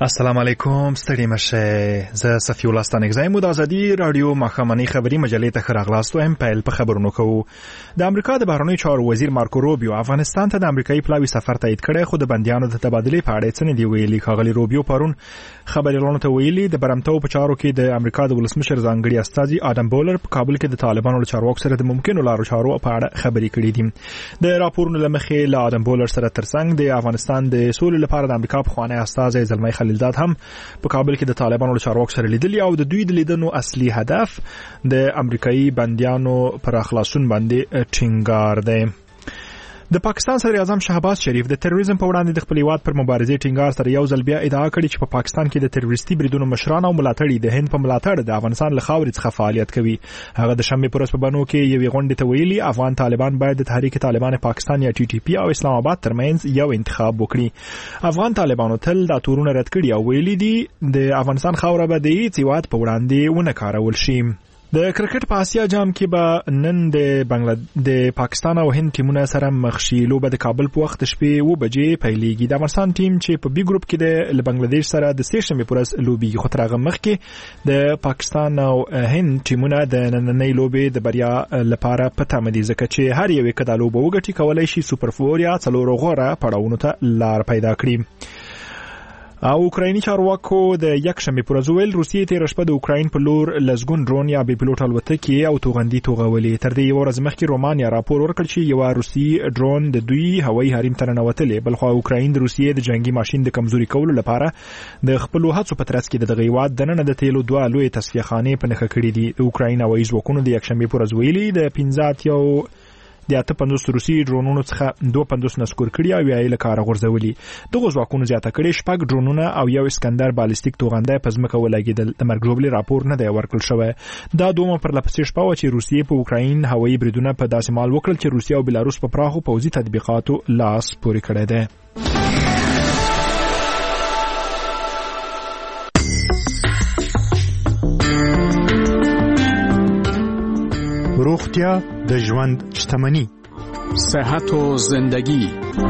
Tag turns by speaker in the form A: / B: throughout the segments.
A: السلام علیکم، ستړي مشه. زه صفی الله ستانکزی مو د ازادي رادیو ماښامنۍ خبري مجلې ته ښه راغلاست. وایم پیل په خبرونو کوو. د امریکا د بهرنیو چارو وزیر مارکو روبیو افغانستان ته د امریکایي پلاوي سفر تایید کړی، خو د بندیانو د تبادلې په اړه څه نه دی ویلي. ښاغلي روبیو پرون خبریالانو ته ویلي د برمتو په چارو کې د امریکا د ولسمشر ځانګړي استازي آدم بولر په کابل کې د طالبانو له چارواکو سره د ممکنو لارو چارو په اړه خبرې کړې دي. د راپورونو له مخې له آدم بولر سره ترڅنګ د افغانستان د سولې لپاره د امریکا پخوانی استازی زلمی خلیلزاد هم په کابل کې د طالبانو له چارواکو سره لیدلي او د دوی د لیدنو اصلي هدف د امریکایي بندیانو پر خلاصون باندې ټینګار دی. د پاکستان صدر اعظم شهباز شریف د تروریزم په وړاندې د خپل هیواد پر مبارزې ټینګار سره یو ځل بیا ادعا کړې چې په پاکستان کې د تروریستي بریدونو مشران او ملاتړي د هند په ملاتړ د افغانستان له خاورې څخه فعالیت کوي. هغه د شنبې پر ورځ په بنو کې یوې غونډې ته ویلي افغان طالبان باید د تحریک طالبان پاکستان یا TTP او اسلام آباد ترمنځ یو انتخاب وکړي. افغان طالبانو تل دا تورونه رد کړي او ویلي دي د افغانستان خاوره به د هیڅ هیواد په وړاندې ونه کارول شي. د کرکټ په آسیا جام کې به نن د پاکستان او هند ټیمونه سره مخ شي. لوبه د کابل په وخت شپې 9 بجې پیلېږي. د افغانستان ټیم چې په بي ګروپ کې د بنگلاديش سره د سې شنبې پر ورځ لوبي خو تر هغه مخکې د پاکستان او هند ټیمونه د نننۍ لوبې د بریا لپاره په تمه دي، ځکه چې هر یو کدا لوبه وګټي کولای شي سوپر 4 یا 4 غوره پړاوونو ته لار پیدا کړي. او اوکرایني چارواکو د یکشنبې پر ورځ ویل روسیې تېره شپه د اوکراین په لور لسګون ډرون یا بې پیلوټ الوتکې او توغندي توغولې. تر دې یوه ورځ مخکې رومانیا راپور ورکړ چې یوه روسي ډرون د دوی هوایي حریم ته ننوتلې. بلخوا اوکراین د روسیې د جنگي ماشین د کمزوري کولو لپاره د خپلو هڅو په ترڅ کې د دغه هیواد دننه د تیلو 2 لویې تصفیه خانې په نښه کړي دي. د اوکراین هوایي ځواکونو د یکشنبې پر ورځ ویلي د 58 روسي ډرونونو څخه 52 نسکور کړي او یې له کاره غورځولي. دغه ځواکونو زیاته کړي 6 ډرونونه او یو اسکندر بالستیک توغنده په ځمکه ولګېدل. د مرګ ژوبلې راپور نه دی ورکړل شوی. دا دومره پر لپسې شپه و چې روسیې په اوکراین هوایي بریدونه په داسې مال وکړل چې روسیه او بلاروس په پراخو پوځي تطبیقاتو لاس پورې کړی دی. روغتیا د ژوند شتمني،
B: صحت و زندگی.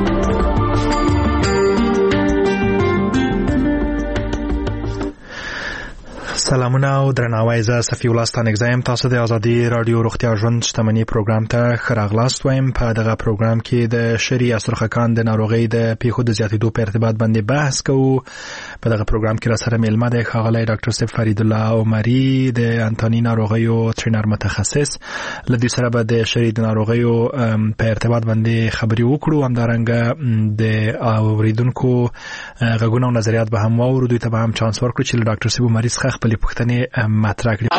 A: سلامونه او درناوی. زه صفی الله ستانکزی یم. تاسو د ازادي رادیو روغتیا ژوند شتمني پروګرام ته ښه راغلاست. وایم په دغه پروګرام کې د شری اسرخکان د ناروغۍ د پیښو د زیاتېدو په ارتباط باندې بحث کوو. په دغه پروګرام کې را سره میلمه دی ښاغلی ډاکټر صاحب فرید الله عمري د انتاني ناروغیو ټرینر متخصص. له دوی سره به د شری د ناروغیو په ارتباط باندې خبرې وکړو. همدارنګه د اوریدونکو غږونه او نظریات به هم واورو. دوی ته به هم چانس ورکړو چې له ډاکټر صاحب عمري څخه خپلې پوښتنې مطرح کړي.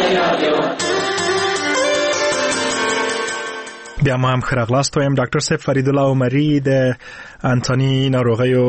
A: بیا ما هم ښه راغلاست. وایم ډاکټر صاحب فرید الله عمري د انتاني ناروغیو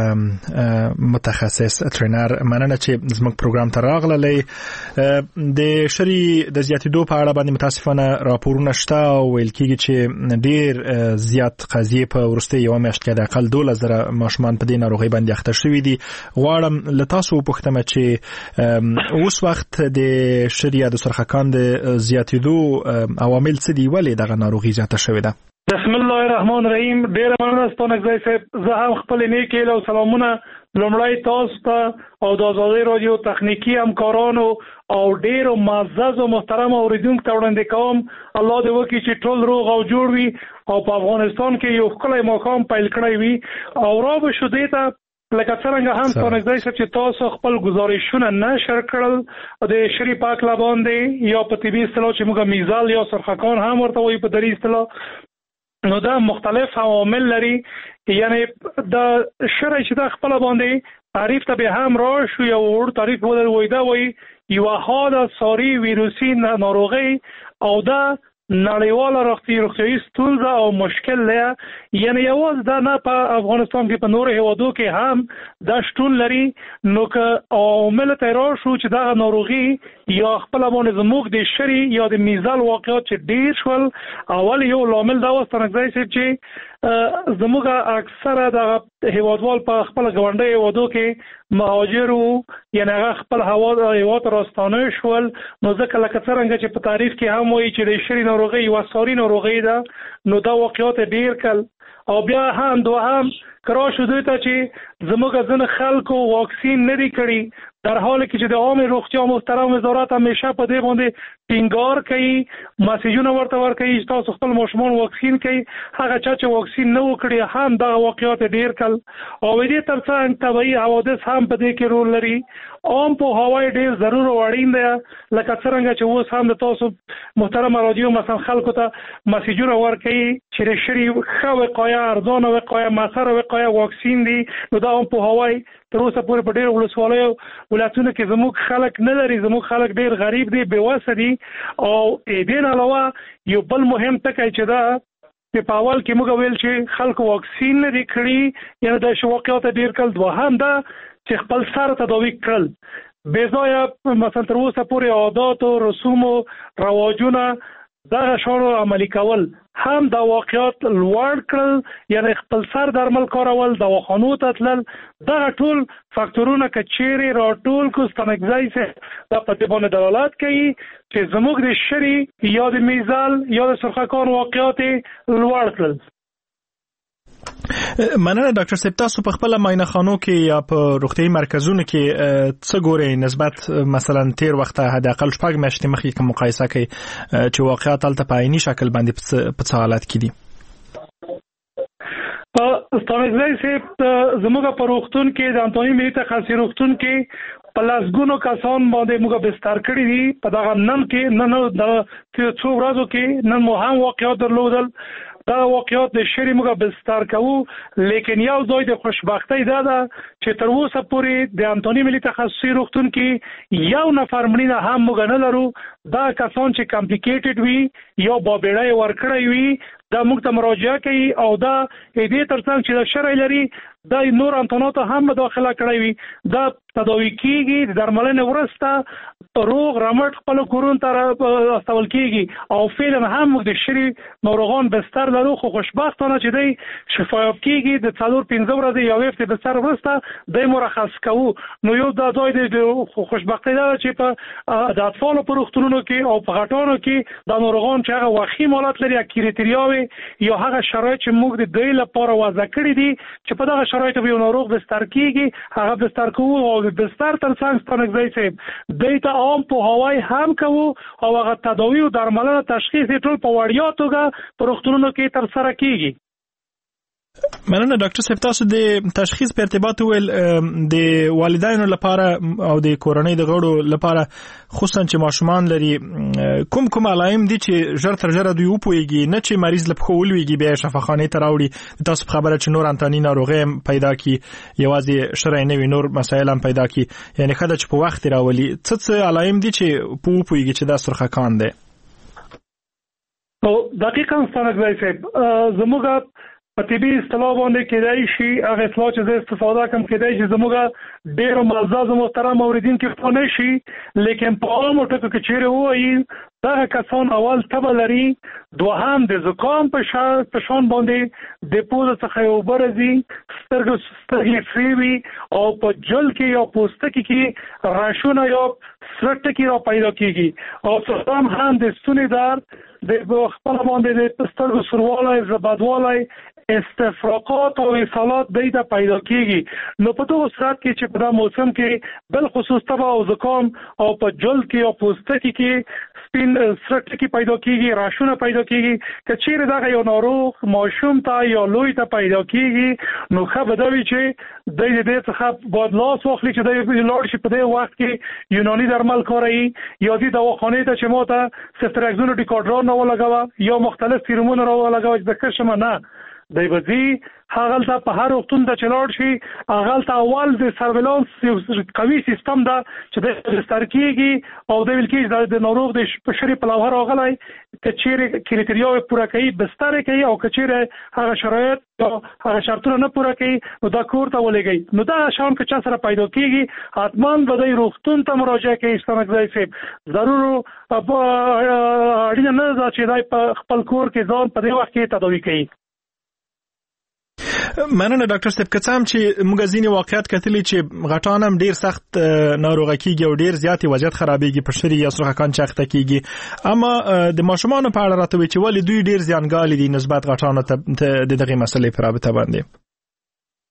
A: متخصص ټرینر، مننه چې زموږ پروګرام ته راغللی. د شری د زیاتېدو په اړه باندې متاسفانه راپورونه شته او ویل کېږي چې ډېر زیات قضیې په وروستۍ یوه میاشت کې د اقل 12,000 ماشومان په دې ناروغۍ باندې اخته شوي دي. غواړم له تاسو وپوښتم چې اوس وخت د شری یا د سرخکان د زیاتېدو عوامل څه دي؟ ولې دغه ناروغي زیاته شوې ده؟
C: بسم الله الرحمن الرحیم. ډیر مننه ستانکزی صاحب. زه هم خپل نیک هیله او سلامونه لومړی تاسو ته او د ازادي رادیو تخنیکی همکارانو او ډیر معزز او محترم اوریدونکو ته وړاندې کوم. الله دې وکړي چې ټول روغ او جوړ وي او په افغانستان کې یو ښکلی ماښام پیل کړی وي. او را به شو دې ته لکه څرنګه هم ستانکزی صاحب چې تاسو خپل گزارشونه نشر کړل د شری پاک لباندې یا په طبي اصطلاح چې موږ میزال یا سرخکان هم ورته وایي په دري اصطلاح، نو دا مختلف عوامل لري. یعنی دا شری چې دا خپل باندې تعریف ته به هم را شو یا ور تعریف ولر دا وایي یو حاله ساری ویروسي ناروغي او دا نړیواله روغتیایي ستونزه او مشکل دی. یعنی یوازې دا نه په افغانستان کې په نورو هیوادو کې هم دا شتون لري. نو که عوامل ته را شو چې دا ناروغي یا خپل باندې زموږ د شری یا د میزال واقعات چې ډیر شول، اول یو لامل دا وستنګځي چې زموږ اکثره د هیوادوال په خپل غونډه هیوادو کې مهاجر وو، یعنی هغه خپل هیواد راستانه شول. نو ځکه لکه څرنګه چې په تاریخ کې هم وایي چې د شری ناروغي یوه ساري ناروغي ده، نو دا واقعات ډیر کل. او بیا هم دوهم کرا شده ته چې زموږ ځنه خلکو واکسین نه دی کړی در حالی که چې د عامه روغتیا محترم وزارت همیشه په دې باندې ټینګار کوي مسیجونه ورته ورکوي چې تاسو خپل ماشومان واکسین کوي هغه چا چې واکسین نه وکړي هم دغه واقعیات ډیر کل او دې ترڅنګ طبیعي حوادث هم په دې کې رول لري عام په هوای ډیر ضرور او اړین دی لکه څنګه چې اوس هم د تاسو محترم رادیو مثلا خلکو ته مسیجونه ورکوي چې شری خو وقایه ارزانه وقایه مؤثره وقایه واکسین دی نو دا هم په هوای تر اوسه پورې په ډېر ولسوالیو ولایتونو کې زموږ خلک نه لري زموږ خلک ډېر غریب دي بېوسه دي او دې علاوه یو بل مهم ټکی چې دا په اول کې موږ ویل چې خلکو واکسین نه دي کړي یعنې د واقعیات ډېر کل دوهم دا چې خپل سر تداوي کړل بې ځایه مثلا تر اوسه پورې عادات او رسوم او رواجونه دغه شانو عملي کول هم د واقعیت لوړ کړل یعنی خپل سر درمل کارول دواخانو ته تلل دغه ټول فاکتورونه که چیرې راټول کو ستنګځای سه د پټبونه دلالت کوي چې زموږ د شری یا د میزال یا د سرخکان واقعیت لوړ کړل
A: مننه ډاکټر صاحب تاسو په خپل معاینه خانو کې یا په روغتيایي مرکزونو کې څه ګورئ نسبت مثلا تیر وخت حد اقل شپږ میاشتې مخکې کوم مقایسه کوي چې واقعیت تل په عیني شکل باندې په څه حالت کې دي
C: په ستانګځای سه زموږ په روغتون کې د انټونی ملي تخصصي روغتون کې په لاسګونو کسان باندې موږ بستر کړی دي په دغه نن کې نن د څو ورځو کې نن مو هم واقعیت درلودل دا واقعیات د شری موږ بستر کوو لیکن یو ځای د خوشبختی دا ده چې تر اوسه پورې د انټونی ملي تخصصي روغتون کې یو نفر مړینه هم موږ نه لرو دا کسان چې کمپلیکیټډ وي یا بابېړی ورکړی وي دا موږ ته مراجعه کوي او دا دې ترڅنګ چې د شرعي لري دا نور انتونات هم داخله کړی وي دا تداوی کیږي د درملنې وروسته روغ رمټ خپل کورون ته استول کیږي او فعلا هم د شری ناروغان بستر لرو خو خوشبختانه چې دی شفایاب کیږي د 4-5 ورځې یا وخت بستر وروسته د مرخص کوو نو یو دا ځای د خوشبختی دا چې په د اطفال په روغتونونو کې او په غټانو کې د ناروغان چې هغه وخیم حالت لري کریټریاوي یا هغه شرایط چې موږ د دوی لپاره وضع کړی دي چې په دغه شرایطو به یو ناروغ بستر کیږي هغه بستر کوو او بستر ترڅنګ ستنګځای سي دیتا عام په هوای هم کوو او هغه تداوی او درملنه تشخیص ټول په وړیا توګه په روغتونونو کې تر سره کیږي
A: مننه ډاکټر صاحب تاسو د تشخیص په ارتباط ول د والدینو لپاره او د کورنۍ د غړو لپاره خصوصا چې ماشومان لري کوم علائم دي چې ژر تر ژره دوی وپويږي نه چې مریض لپاره ولويږي بیا شفاخانه ته راوړي تاسو خبره چې نور انټونی ناروغي پیدا کی یوازې شرعي نه وي نور مسایل هم پیدا کی یعنی خدای چې په وخت راولي څه علائم دي چې وپويږي چې دا سرخکان دي
C: او دقیقاً ستنګځای صاحب زموږ په طبي اصطلاح باندې کېدای شي هغه اصطلاح چې زه استفاده کوم کېدای شي زموږ ډېر معزز محترم اوریدونکو کې پونه شي لیکن په عامو ټکو کې چیرې وایي دا کسان اول تبه لري دوهم د زکام په شان باندې د پوزه څخه یو برزي سترګې فریوي او په جل کې یا پوستکي کې راشونه یا سرټکی را پیدا کیږي او څوم هم د ستوني درد د خپل باندې د سترګو سروالای زبادوالای استفراقات او اصالات دیده پیدا کیږي نو په دغه صورت کې چې په دا موسم کې بل خصوص تبه او زکام او په جلد کې او پوستکي کې سپین سرټکی پیدا کیږي راشونه پیدا کیږي که چیرې دا یو ناروغ ماشوم ته یا لوی ته پیدا کیږي نو خبر دوی چې د دې څخه باید لاس واخلي چې د لاړ شي په دې وخت کې یوناني درمل کاروي یا د دواخانه ته چې ماته سفتراکزون ډیکاډرون نه ولګوا یا مختلف سیرومونه را ولګوا چې د کشمه نه دی بزی هغه ته په هر وختون د چلاړ شي هغه ته اول د سرویلانس قوي سیستم دا چې د سترکیږي او د ویلکیز د ناروغ د شری په لوهر راغلی کچېره کریټریاوي پوره کوي بستر کوي او کچېره هغه شرایط او هغه شرطونه نه پوره کوي نو دا کور ته ولګي نو دا شان که چا سره پیدا کیږي حتمان به د روغتون ته مراجعه کوي ستنګځای سي ضرور اړینه نه ده چې دای په خپل کور کې ځان په دې وخت کې تداوي کوي
A: مننه ډاکټر صاحب که څه هم چې موږ ځینې واقعیت کتلي چې غټان هم ډیر سخت ناروغه کیږي او ډیر زیاتې وضعیت خرابېږي په شری یا سرخکان چاخته کیږي اما د ماشومان په اړه راته وی چې ولې دوی ډیر زیانګالي دي نسبت غټانو ته د دغه مسلې په رابطه باندې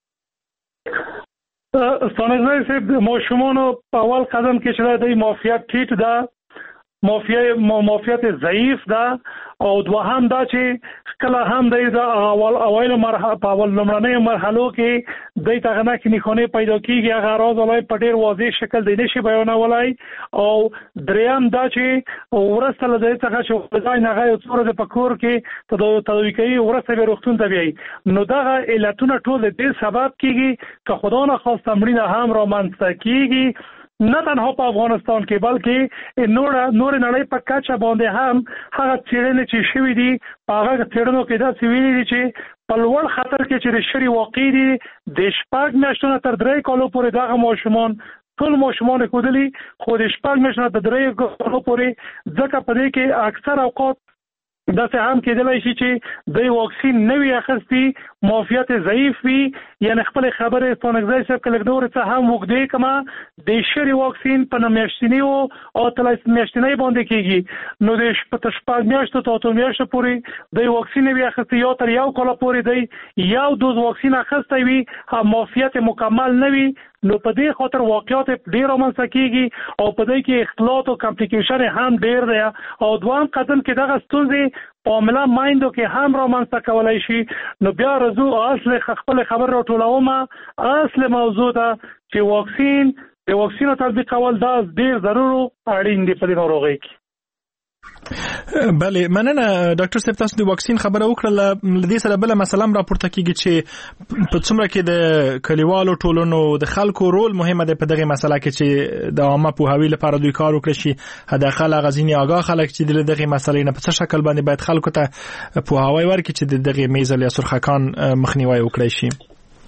C: ستانګزی صاحب د ماشومانو په اول قدم کې چې د معافیت ټیټ ده، معافیت ضعیف ده، او دوهم دا چې کله هم د اول مرحله په اول لومړنۍ مرحلو کې د تغنه کې نښانې پیدا کیږي، هغه راز ولای په ډیر واضح شکل دی نشي بیانولای. او دریم دا چې ورسته له دې څخه چې ځای نه غي څوره د پکور کې تداوی کوي ورسته به روغتون ته بیاي، نو دا علتونه ټول د سبب کیږي که خدا نه خواست تمرین هم را منځته کیږي، نه تنها په افغانستان کې بلکې نور نړۍ په کچه باندې هم هغه څېړنې چې شوي دي په هغه څېړنو کې دا ویلي دي چې په لوړ خطر کې چې شری واقع دي د 6 میاشتو تر 3 کالو پورې دغه ماشومان ټول ماشومان کودلی، خو د 6 میاشتو تر 3 کالو پورې ځکه په دې کې اکثر اوقات دا څه هم کېدلای شي چې د واکسین نوی اخستي معافیت ضعیف وي، یعنی خپل خبره ستانګزی صاحب کله دور څه هم وګدې کما د شری واکسین په میاشتنی او تلایس میاشتنی باندې کېږي، نو د شپږ میاشتو ته 8 میاشتو پورې د واکسین نوی اخستي یا تر یو کال پورې دی یو دوز واکسین اخستی وي معافیت مکمل نوي، نو په دې خاطر واقعیت ډیر رامنځته کیږي او په دې کې اختلاط او کمپلیکیشن هم ډیر دی. او دوام قدم کې دغه ستونزې په عامله مایندو کې هم رامنځته کولای شي. نو بیا رجوع اصل خپل خبر راټولومه، اصل موضوع ده چې د واکسین تطبیق کول دا ډیر ضروري اړین دی په دې ناروغۍ کې.
A: بله مننه ډاکټر صاحب، تاسو د واکسین خبره وکړه، لدې سره بل مسله راپورته کیږي چې په څومره کې د کلیوالو ټولنو د خلکو رول مهمه ده په دغه مسله کې چې د عامه پوهاوی لپاره دوی کار وکړي شي، حداقل غزینی آگاه خلک چې د دغه مسلې نه په څه شکل باندې باید خلکو ته پوهاوی ورکړي چې د دغه میزل یا سرخکان مخنیوي وکړي شي.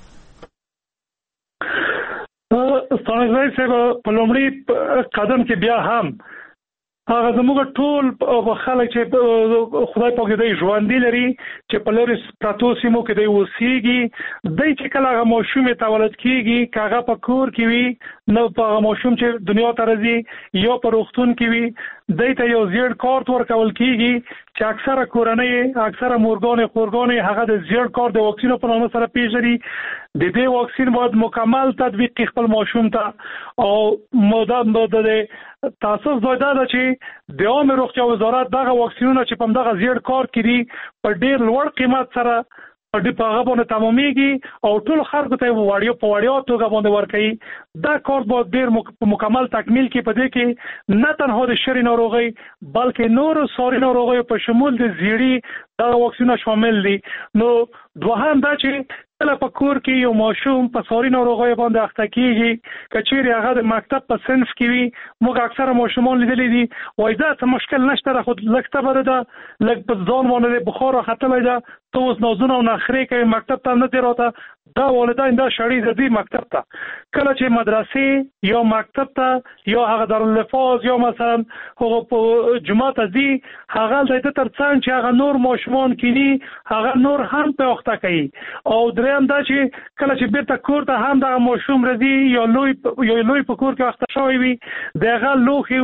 C: ستانګزی صاحب په لومړي قدم کې بیا هم هغه زموږ ټول خلک چې خدای پاک دې ژوندۍ لري چې په لوري پراتو سیمو کې دی وسیږي، دای چې کله هغه ماشوم تولد کیږي کاغه په کور کې وي، نو په ماشوم چې دنیا ته راځي یا په روغتون کې وي دای ته یو زیړ کارت ورکول کیږي چې اکثره کورنۍ اکثره مورګان هغه د زیړ کارت د واکسین په نامه سره پیژني. د دې واکسین باید مکمل تطبیق خپل ماشوم ته او مدام د تاسو زویدا ده چې د عامه روغتیا وزارت دغه واکسینونه چې په دغه زیړ کار کړي په ډیر لوړ قیمت سره په دې په هغه باندې تمامېږي او ټول خلکو ته وړیا توګه باندې ورکړي. دا کار باید ډیر مکمل تکمیل کې په دې کې نه تنها د شری ناروغي بلکې نور ساري ناروغي په شمول د زیړی دا واکسینونه شامل دي. نو دوهم دا چې کله په کور کې یو ماشوم په ساري ناروغي باندې اخته کیږي، کچېرې هغه د مکتب په صنف کې وي، موږ اکثره ماشومان لیدلې دي وایي دا څه مشکل نشته، خو لږ تبره ده، لږ په ځان باندې بخار راختلی ده، ته اوس نازونه او نخرې کوي مکتب ته نه دی راته. دا والدین دا شړې ځي مکتب ته، کله چې مدرسې یا مکتب ته یا هغه دارالحفاظ یا مثلا هغه په جمعه ته ځي، هغه د تر څنګ چې هغه نور ماشومان کینی هغه نور هم په وخت کوي. او دریم دا چې کله چې بیرته کور ته هم دا ماشوم راځي یا لوی په کور کې وخت شوی وي، دغه لوخي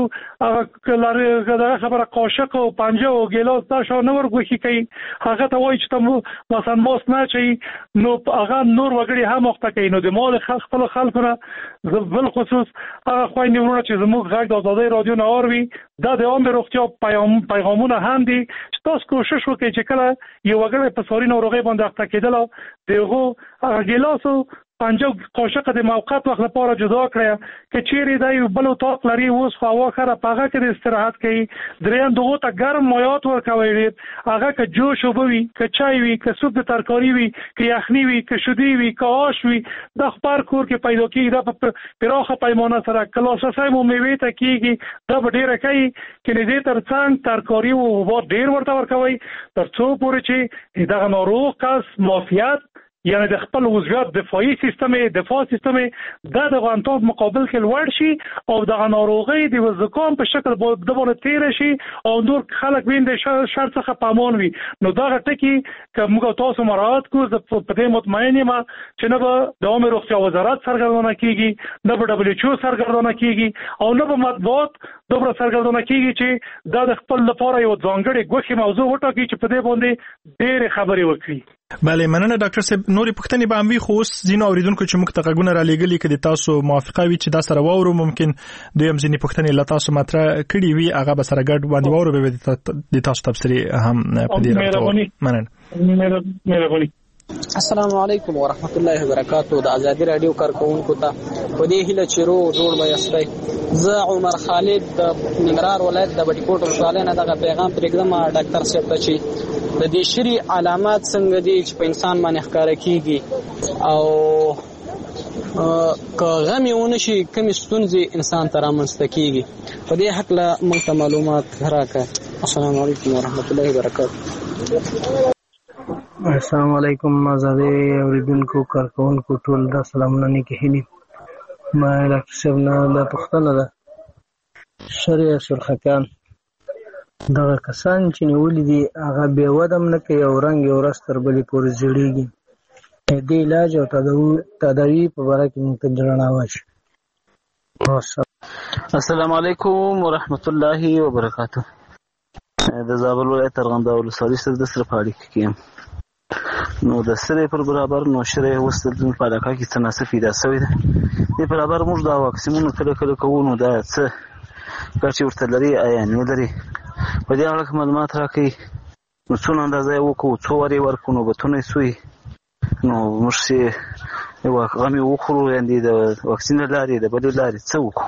C: هغه خبره قاشق او پنجه او ګلاس دا شو نور غوخي کوي، هغه ته وایي چې ته مثلا موس نه چي، نو هغه نور وګړي هم وخت کوي. نو د مال خپل خلکو نه بل خصوص هغه خويندې ورونه چې زموږ غږ د آزادۍ رادیو نه اوروي، دا د عامه روغتیا پیغامونه هم دي چې تاسو کوشش وکړئ چې کله یو وګړی په ساري ناروغۍ باندې اخته کېدل دغه ګلاسو پنجو قاشق د موقت وخت لپاره جدا کړی، چې چیرې دا یو بل طاق لري اوس خو هوا خره پاغه کې د استراحت کوي. دریم دغه ته ګرم مایات ورکوي، هغه که جوش وبوي، که چای وي، که سوپ د ترکاری وي، که یخنی وي، که شودي وي، که آش وي، د خبر کور کې پیدا کیږي. دا په پراخه پیمانه سره کلاسه مو میوه ته کیږي، دا به ډیره کوي چې دې تر څنګ ترکاری او وبا ډیر ورته ورکوي تر څو پورې چې دغه ناروغ کس معافیت یعنی د خپل وضعیت دفاعي سیستم د غوانتاب مقابل کې لوړ شي او د ناروغي د زکام په شکل د باندې تیر شي او نور خلک وین د شرط څخه پامون وي. نو دا ټکی چې موږ تاسو مراعات کو په دې مطمئن یم چې نه به د عامه روغتیا وزارت سرګردانه کیږي، نه به WHO سرګردانه کیږي او نه به مطبوعات دوباره سرګردانه کیږي چې دا د خپل لپاره یو ځانګړي ګوښه موضوع وټاکي چې په دې باندې ډېر خبرې وکړي.
A: بله مننه ډاکټر صاحب. نورې پوښتنې به هم وي، خو اوس ځینو اوریدونکو چې موږ ته غږونه را لېږلي کړي تاسو موافقه وي چې دا سره واورو، ممکن دوی هم ځینې پوښتنې له تاسو مطرح کړي وي، هغه به سره ګډ باندې واورو، به د تاسو تبصرې هم په دې راټولو. مننه.
D: السلام علیکم ورحمت الله وبرکاتہ. د ازادي رادیو کارکونکو ته په دې هیله چې جوړ به یاستئ. زه عمر خالد د ننګرهار ولایت د بټي کوټ ولسوالۍ نه دغه پیغام پرېږدم ډاکټر صاحب ته چې د دې شری علامات څنګه دي چې په انسان باندې ښکاره کیږي او که غم یې ونه شي کومې ستونزې انسان ته رامنځته کیږي. په دې هکله موږ ته معلومات راکړه. السلام علیکم ورحمت الله وبرکاتہ.
E: السلام علیکم آزادی اوریدونکو کارکونکو ټول دا سلامونه نیکې هیلې. ما ډاکټر صاحب نه دا پوښتنه ده، شری سرخکان دغه کسان چې نیولي دي هغه بې وده هم نه کوي او رنګ یې ورځ تر بلې پورې زیړېږي. د علاج او تداوي په باره کې موږ ته درناوی شي.
F: السلام علیکم ورحمت الله وبرکاتہ. د زابل ولایت ارغنداو ولسوالۍ سره د سره په اړیکه کې یم. نو د سره پر برابر نو شری وستل په علاقه کې تناسب پیدا شوی دی. د برابر موږ دا واکسینونه کله کوو، نو دا څه ګټې ورته لري آیا نه لري، په دې اړه معلومات راکړئ. نو څونه اندازه یې وکړو، څو وارې ورکړو، نوبتونه یې سوی، نو موږ چې غم یې وخورو، یعنې د واکسین له لارې د بلې لارې څه وکړو.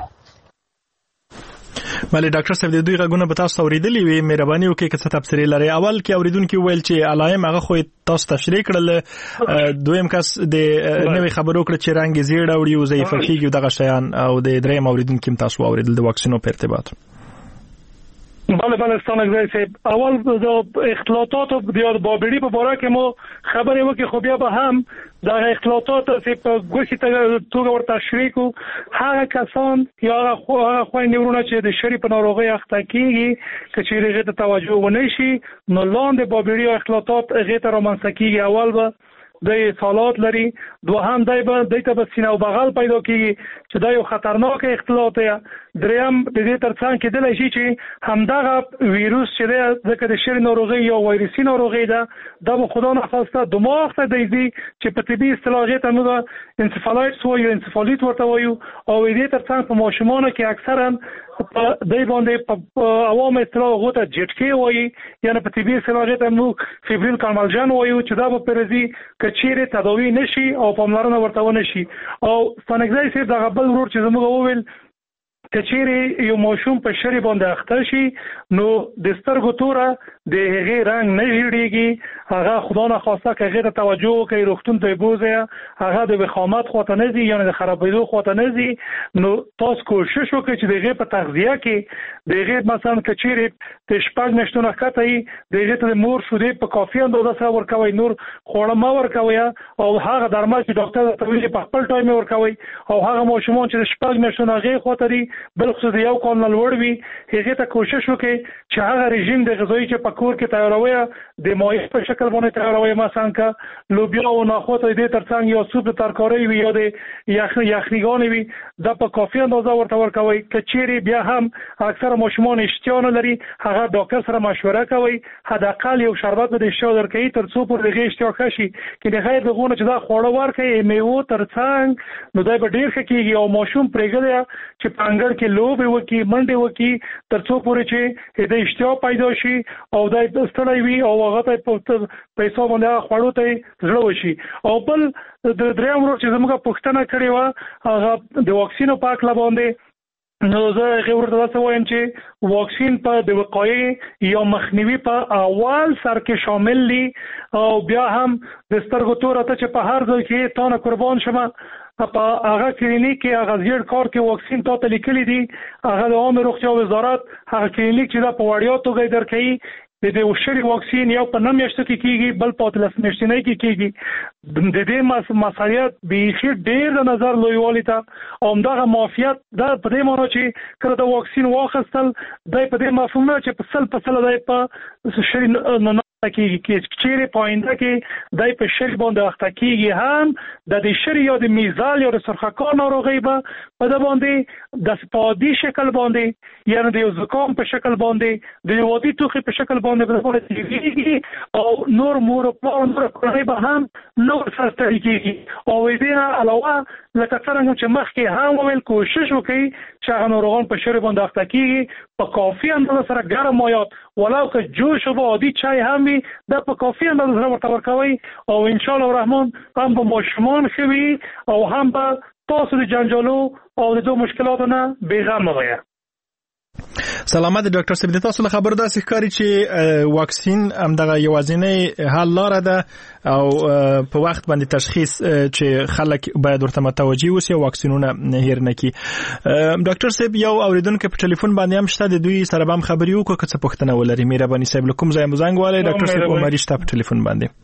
A: بله ډاکټر صاحب د دوی غږونه به تاسو اوریدلي وي، مهرباني وکړئ که څه تبصرې لرئ. اول کې اوریدونکي وویل چې علایم هغه خو تاسو تشریح کړل، دویم کس د نوې خبرو کړ چې رنګ زیړ اوړي او ضعیفه کیږي دغه شیان، او د دریم اوریدونکي هم تاسو اوریدل د واکسینو په ارتباط.
C: بله ستانګزی صاحب، اول د اختلاطاتو د بابړي په باره کې مو خبرې وکړې، خو بیا به هم د اختلاطات چې په ګوښې توګه ورته تشریح کړو. هغه کسان یا هغه خویندې ورونه چې د شری په ناروغۍ اخته کېږي که چیرې هغې ته توجه ونه شي، نو لاندې بابړي او اختلاطات هغې ته رامنځته کېږي. اول به د سالات لري، دوهم دی ته به سینه او بغل پیدا کېږي چې دا یو خطرناک اختلاط دی. دریم د دې ترڅنګ کېدلی شي چې همدغه ویروس چې دی ځکه د شری ناروغۍ یا وایرسي ناروغۍ ده، دا به خدا نخواسته دماغ ته دی چې په طبي اصطلاح هغې ته موږ انسفالایټس وایو، انسفالیت ورته وایو، او د دې ترڅنګ په ماشومانو کې اکثرا په دې باندې په عوام اصطلاح هغو ته جټکې وایي، یعنې په طبي اصطلاح هغې ته موږ فیبریل کارملجن وایو، چې دا به پرځي که چیرې تداوي نه شي او پاملرنه ورته ونه شي. او ستانګزی صاحب دغه بل ورور چې زموږ وویل که چیرې یو ماشوم په شری باندې اخته شي، نو د سترګو توره د هغې رنګ نه ژیړېږي، هغه خدا نخواسته که هغې ته توجه وکړئ، روغتون ته یې بوځئ، هغه د وخامت خواته نه ځي، یعنې د خرابېدو خواته نه ځي. نو تاسو کوشش وکړئ چې د هغې په تغذیه کې د هغې مثلا که چیرې د 6 میاشتو نه ښکته وي، د هغې ته د مور شیدې په کافي اندازه سره ورکوئ، نور خواړه مه ورکوئ، او هغه درمل چې ډاکټر درته ویلي په خپل ټایم یې ورکوئ. او هغه ماشومان چې د 6 میاشتو نه هغې خواته دي، بلخصوص د 1 کال نه لوړ وي، هغې ته کوشش وکړئ چې هغه رژیم د غذایي چې په کور کې تیاروئ د مایع په شکل باندې تیاروئ، مثلا که لوبیا او نخود د دې ترڅنګ یا سوپ د ترکارۍ وي یا د یخنیګانې وي، دا په کافي اندازه ورته ورکوئ. که چیرې بیا هم اکثره ماشومان اشتها نه لري، هغه ډاکټر سره مشوره کوئ، حداقل یو شربت به د اشتها درکوي تر څو پورې د هغې اشتها ښه شي. که د غیر دغونه چې دا خواړه ورکوي میوو ترڅنګ، نو دی به ډېر ښه کېږي. او ماشوم پرېږدی چې په انګړ کې لوبې وکړي، منډې وکړي، تر څو پورې چې د اشتها پیدا شي او دی ستړی وي او هغه ته په پیسو باندې هغه خوړو ته زړه وشي. او بل د دریم ورور چې زموږ پوښتنه کړې وه هغه د واکسینو په هکله باندې، نو زه هغې ورته داسې وایم چې واکسین په د وقایې یا مخنیوي په اول سر کې شامل دي. او بیا هم د سترګو توره ته چې په هر ځای کې تا نه قربان شمه، په هغه کلینیک کې هغه زیړ کار کې واکسین تا ته لیکلي دي، هغه د عامې روغتیا وزارت هغه کلینیک چې دا په وړیا توګه یې درکوي. د شری واکسین یو په 9 میاشتو کې کېږي، بل په 13 میاشتنۍ کې کېږي. د دې مسایت بیخي ډیر د نظر لویوالي ته او همدغه معافیت دا په دې معنی چې کله د واکسین واخیستل دی په دې مفهوم نه چې په سل دی په شری نه کېږي چې پاینده کې دی په شری باندې اخته کېږي هم د دې شری یا د میزال یا د سرخکان ناروغۍ به په د باندې د سپادي شکل باندې یعنی د زکام په شکل باندې د وادي توخي په شکل باندې په تیریږي او نور مور په نور کړي به هم نور سره کېږي او دې علاوه لکه څنګه چې مخکې هم ویل کوشش وکړي چې هغه ناروغان په شری باندې اخته کېږي په کافي اندازه سره ګرم مایات ولو که جوش او عادي چای هم وي دا په کافي اندازه سره ورته ورکوي او ان شاء الله الرحمن هم به ماشومان خوي او هم به تاسو د جنجالو او د دوه مشکلاتو نه بیغمه وي.
A: سلامت ډاکټر صاحب، تاسو له خبر داسې ښکاري چې واکسین همدغه یوازینی حل لاره ده او په وخت باندې تشخیص چې خلک باید ورته متوجي وي او واکسینونه هیر نه کړي. ډاکټر صاحب یو اوریدونکو په ټلیفون باندې هم شته، د دوی سره هم خبرې وکړو که څه پوښتنه ولري. مهرباني صاحب له کوم ځای مو زنګ والي؟ ډاکټر صاحب عمري شته په ټلیفون باندې.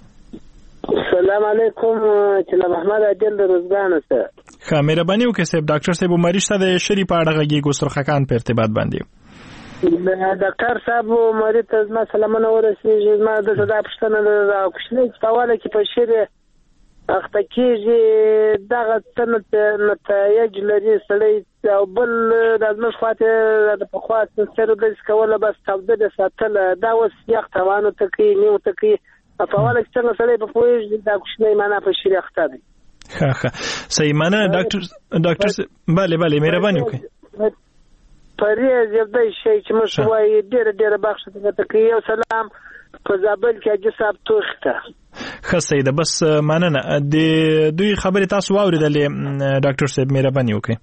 E: السلام علیکم، چې محمد عادل د روزګان سره.
A: ښه مهرباني وکړئ صاحب. ډاکټر صاحب عمري شته د شری په اړه غږیږو سرخکان په ارتباط باندې.
E: ډاکټر صاحب عمري ته زما سلامونه ورسېږي. زما د صدا پښتنه د کوشنۍ پاواله کې په شری اخته کېږي دغه څه نتایج لري سړی او بل د ازمش خواته د پخوا سره د سکوله بس تاوده د ساتل دا اوس یخ توانو تکي نیو تکي په واله کې څنګه سړی په پوهې د کوشنۍ معنا په شری اخته دی.
A: ښه صحیح معنا ډاکټر بله مهرباني وکړئ.
E: پریز یو د شي چې مو وایي ډېر بخښه ته کوي. یو سلام په زابل کې اجي صاحب توخته.
A: ښه صحیح ده، بس مننه. د دوی خبرې تاسو واورېدلې ډاکټر صاحب، مهرباني وکړئ.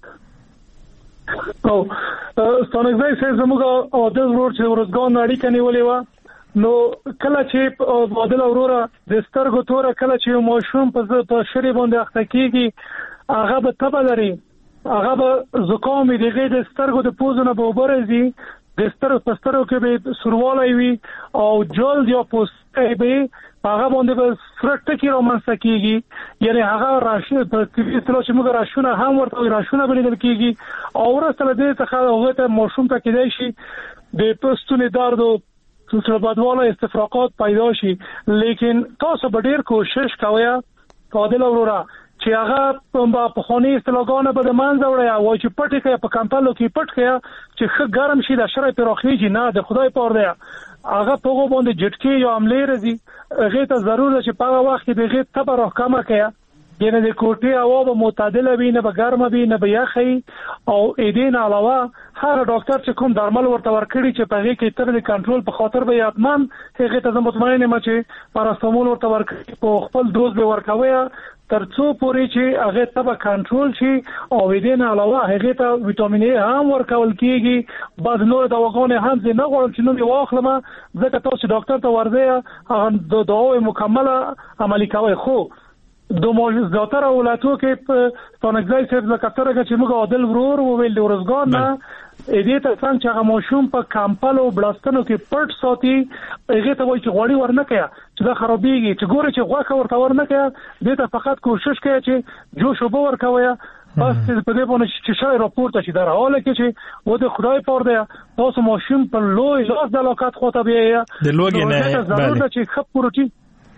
C: او ستانګځای صاحب زموږ عادل ورور چې ورځګان اړیکه نیولې و نو کله چې عادل وروره د سترګو توره کله چې ماشوم په شری باندې اخته کېږي هغه به تبه لري، هغه به زکام دی، د سترګو د پوزونه به وبرزي، د سترګو په سترګو کې به سوروالی وي او جلد یا پوستکی به هغه باندې به سره ټکي رامنځته کېږي. یعنی هغه راشونه په طبي اصطلاح چې موږ راشونه هم ورته راشونه به لیدل کېږي او وروسته له دې څخه هغه ته ماشوم ته کېدای شي د پوستوني درد او بدواله استفراقات پیدا شي. لیکن تاسو به ډیر کوشش کوئ عادل وروره چې هغه په خوني اصطلاحګانو به د منځ وړي او چې پټ کې په کمپلو کې پټ کې چې ښه ګرم شي د شرای پروخیږي نه د خدای پور دی هغه په غو باندې جټکی یا عملې رزي هغه ته ضرورت چې په هغه وخت کې دغه تبه راکمه کړي. یعنی د کوټې هوا به معتدله وي، نه به ګرمه وي نه به یخي او اېدین علاوه هر ډاکټر چې کوم درمل ورته ورکړي چې په هغه کې تر د کنټرول په خاطر به یادمن هغه ته مطمئن یم چې پاراستامول ورته ورکړي په خپل دوز به ورکوي ترڅو پورې چې هغه تبه کنټرول شي او اېدین علاوه هغه ته وټامین ای هم ورکول کیږي. بعض نور دواګانې هم زه نه غواړم چې نو واخلم ځکه تاسو ډاکټر ته ورځي هغه د دواوې مکمله عملي کوي. خو دو موجز زیاتره ولایتو کې په ستانګځای صاحب زکاتره چې موږ عادل ورور وویل د ورځګان نه دې ته څنګه چې هغه ماشوم په کمپل او بلاستانو کې پټ ساتي هغه ته وایي چې غوړي ورنکیا چې دا خرابېږي چې ګوره چې غوښه ورته ورنکیا دې ته فقط کوشش کوي چې جوش وبو ورکوي بس په دې باندې چې شای راپورته شي در حاله کې چې و د خدای پور دی تاسو ماشوم په لوی لاس د علاقات خو ته بیا
A: د لوګي نه
C: ضرورت چې خپ پروتین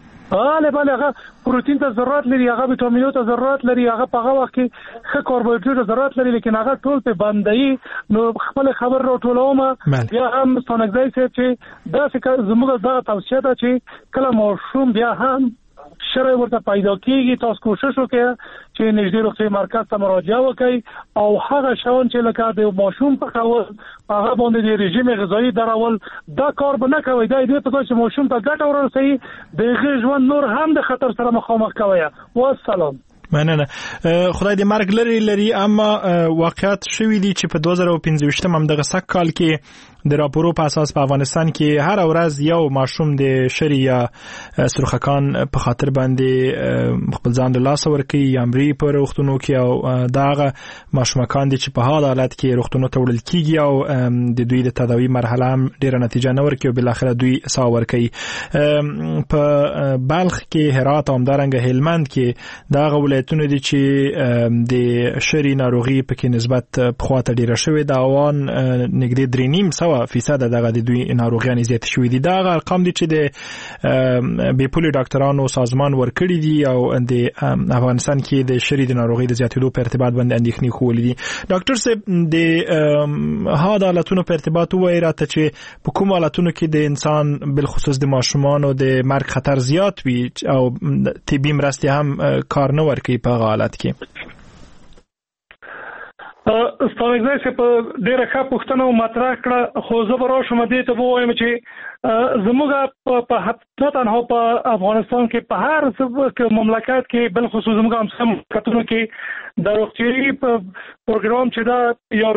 C: بله هغه پروتین ته ضرورت لري، هغه ویټامینونو ته ضرورت لري، هغه په هغه وخت کې ښه کاربوهایډریټ ته ضرورت لري، لیکن هغه ټول په بندایي نو خپل خبر راټولوم بیا هم ستانګځای چې دا زموږ دا توصیه ده چې کله ماشوم بیا هم شرای ورته پیدا کیږي تاسو کوشش وکړئ چې نږدې روغتي مرکز ته مراجعه وکړئ او هغه شاون چې لکه د ماشوم په خول هغه باندې د رژیم غذایی درول دا کار به نه کوي. دا دې په توګه چې ماشوم ته ګټه ورسوي د ژوند نور هم د خطر سره مخامخ کوي. والسلام.
A: مننه. خدای دې مرګ لري اما واقعیت شوې دي چې په 2015 هم دغه سک کال کې د راپورو په اساس په افغانستان کې هر ورځ یو ماشوم د شری یا سرخکان په خاطر باندې خپل ځان له لاس ورکوي یا امري په روغتونو کې او داغه ماشومان دي چې په حال حالت کې روغتونو ته وړل کیږي او د دوی د تداوی مرحله هم ډیره نتیجه نه ورکوي او بل اخر دوی سا ورکوي. په بلخ کې هرات او همدارنګه هلمند کې دا ولایتونه دي چې د شری ناروغي په کې نسبت په خواته ډیره شوې د اوان نږدې 3.5% دغه د دوی ناروغیان زیات شوې دي. دا ارقام دي چې د بیپولي ډاکټرانو سازمان ورکړي دي او د افغانستان کې د شری د ناروغي د زیاتېدو په ارتباط باندې اندېښنې خولې دي. ډاکټر صاحب د هغه حالتونو په ارتباط وایي راته چې په کوم حالتونو کې د انسان بالخصوص د ماشومانو د مرګ خطر زیات وي او طبي مرستې هم کار نه ورکوي په هغه حالت کې.
C: ستاسو څخه په ډیره ښه پوښتنه مطرح کړه خو زه به راشم دې ته وایم چې زموږ په نه تنها په افغانستان کې په هر مملکت کې بل خصوص زموږ هم کتونو کې د روغتیايي پروګرام چې دا یا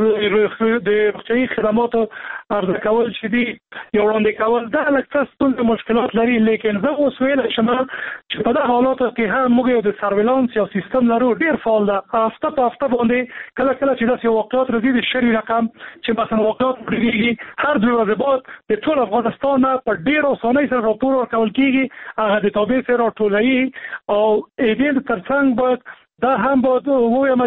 C: د روغتیايي خدماتو عرضه کول چې دي یا وړاندې کول دا لکه څه مشکلات لري لیکن زه اوس ویل شم چې په دغه حالاتو کې هم موږ یو د سرویلانس یا سیستم لرو ډیر فعال ده. هفته په هفته باندې کله کله چې داسې واقعات راځي د شری رقم چې مثلا واقعات پرېږي هر دوه ورځې بعد د ټول افغانستان په ډیر اسانۍ سره راپور ورکول کیږي هغه د تابع سره راټولوي او دې ترڅنګ باید دا هم باید ووایم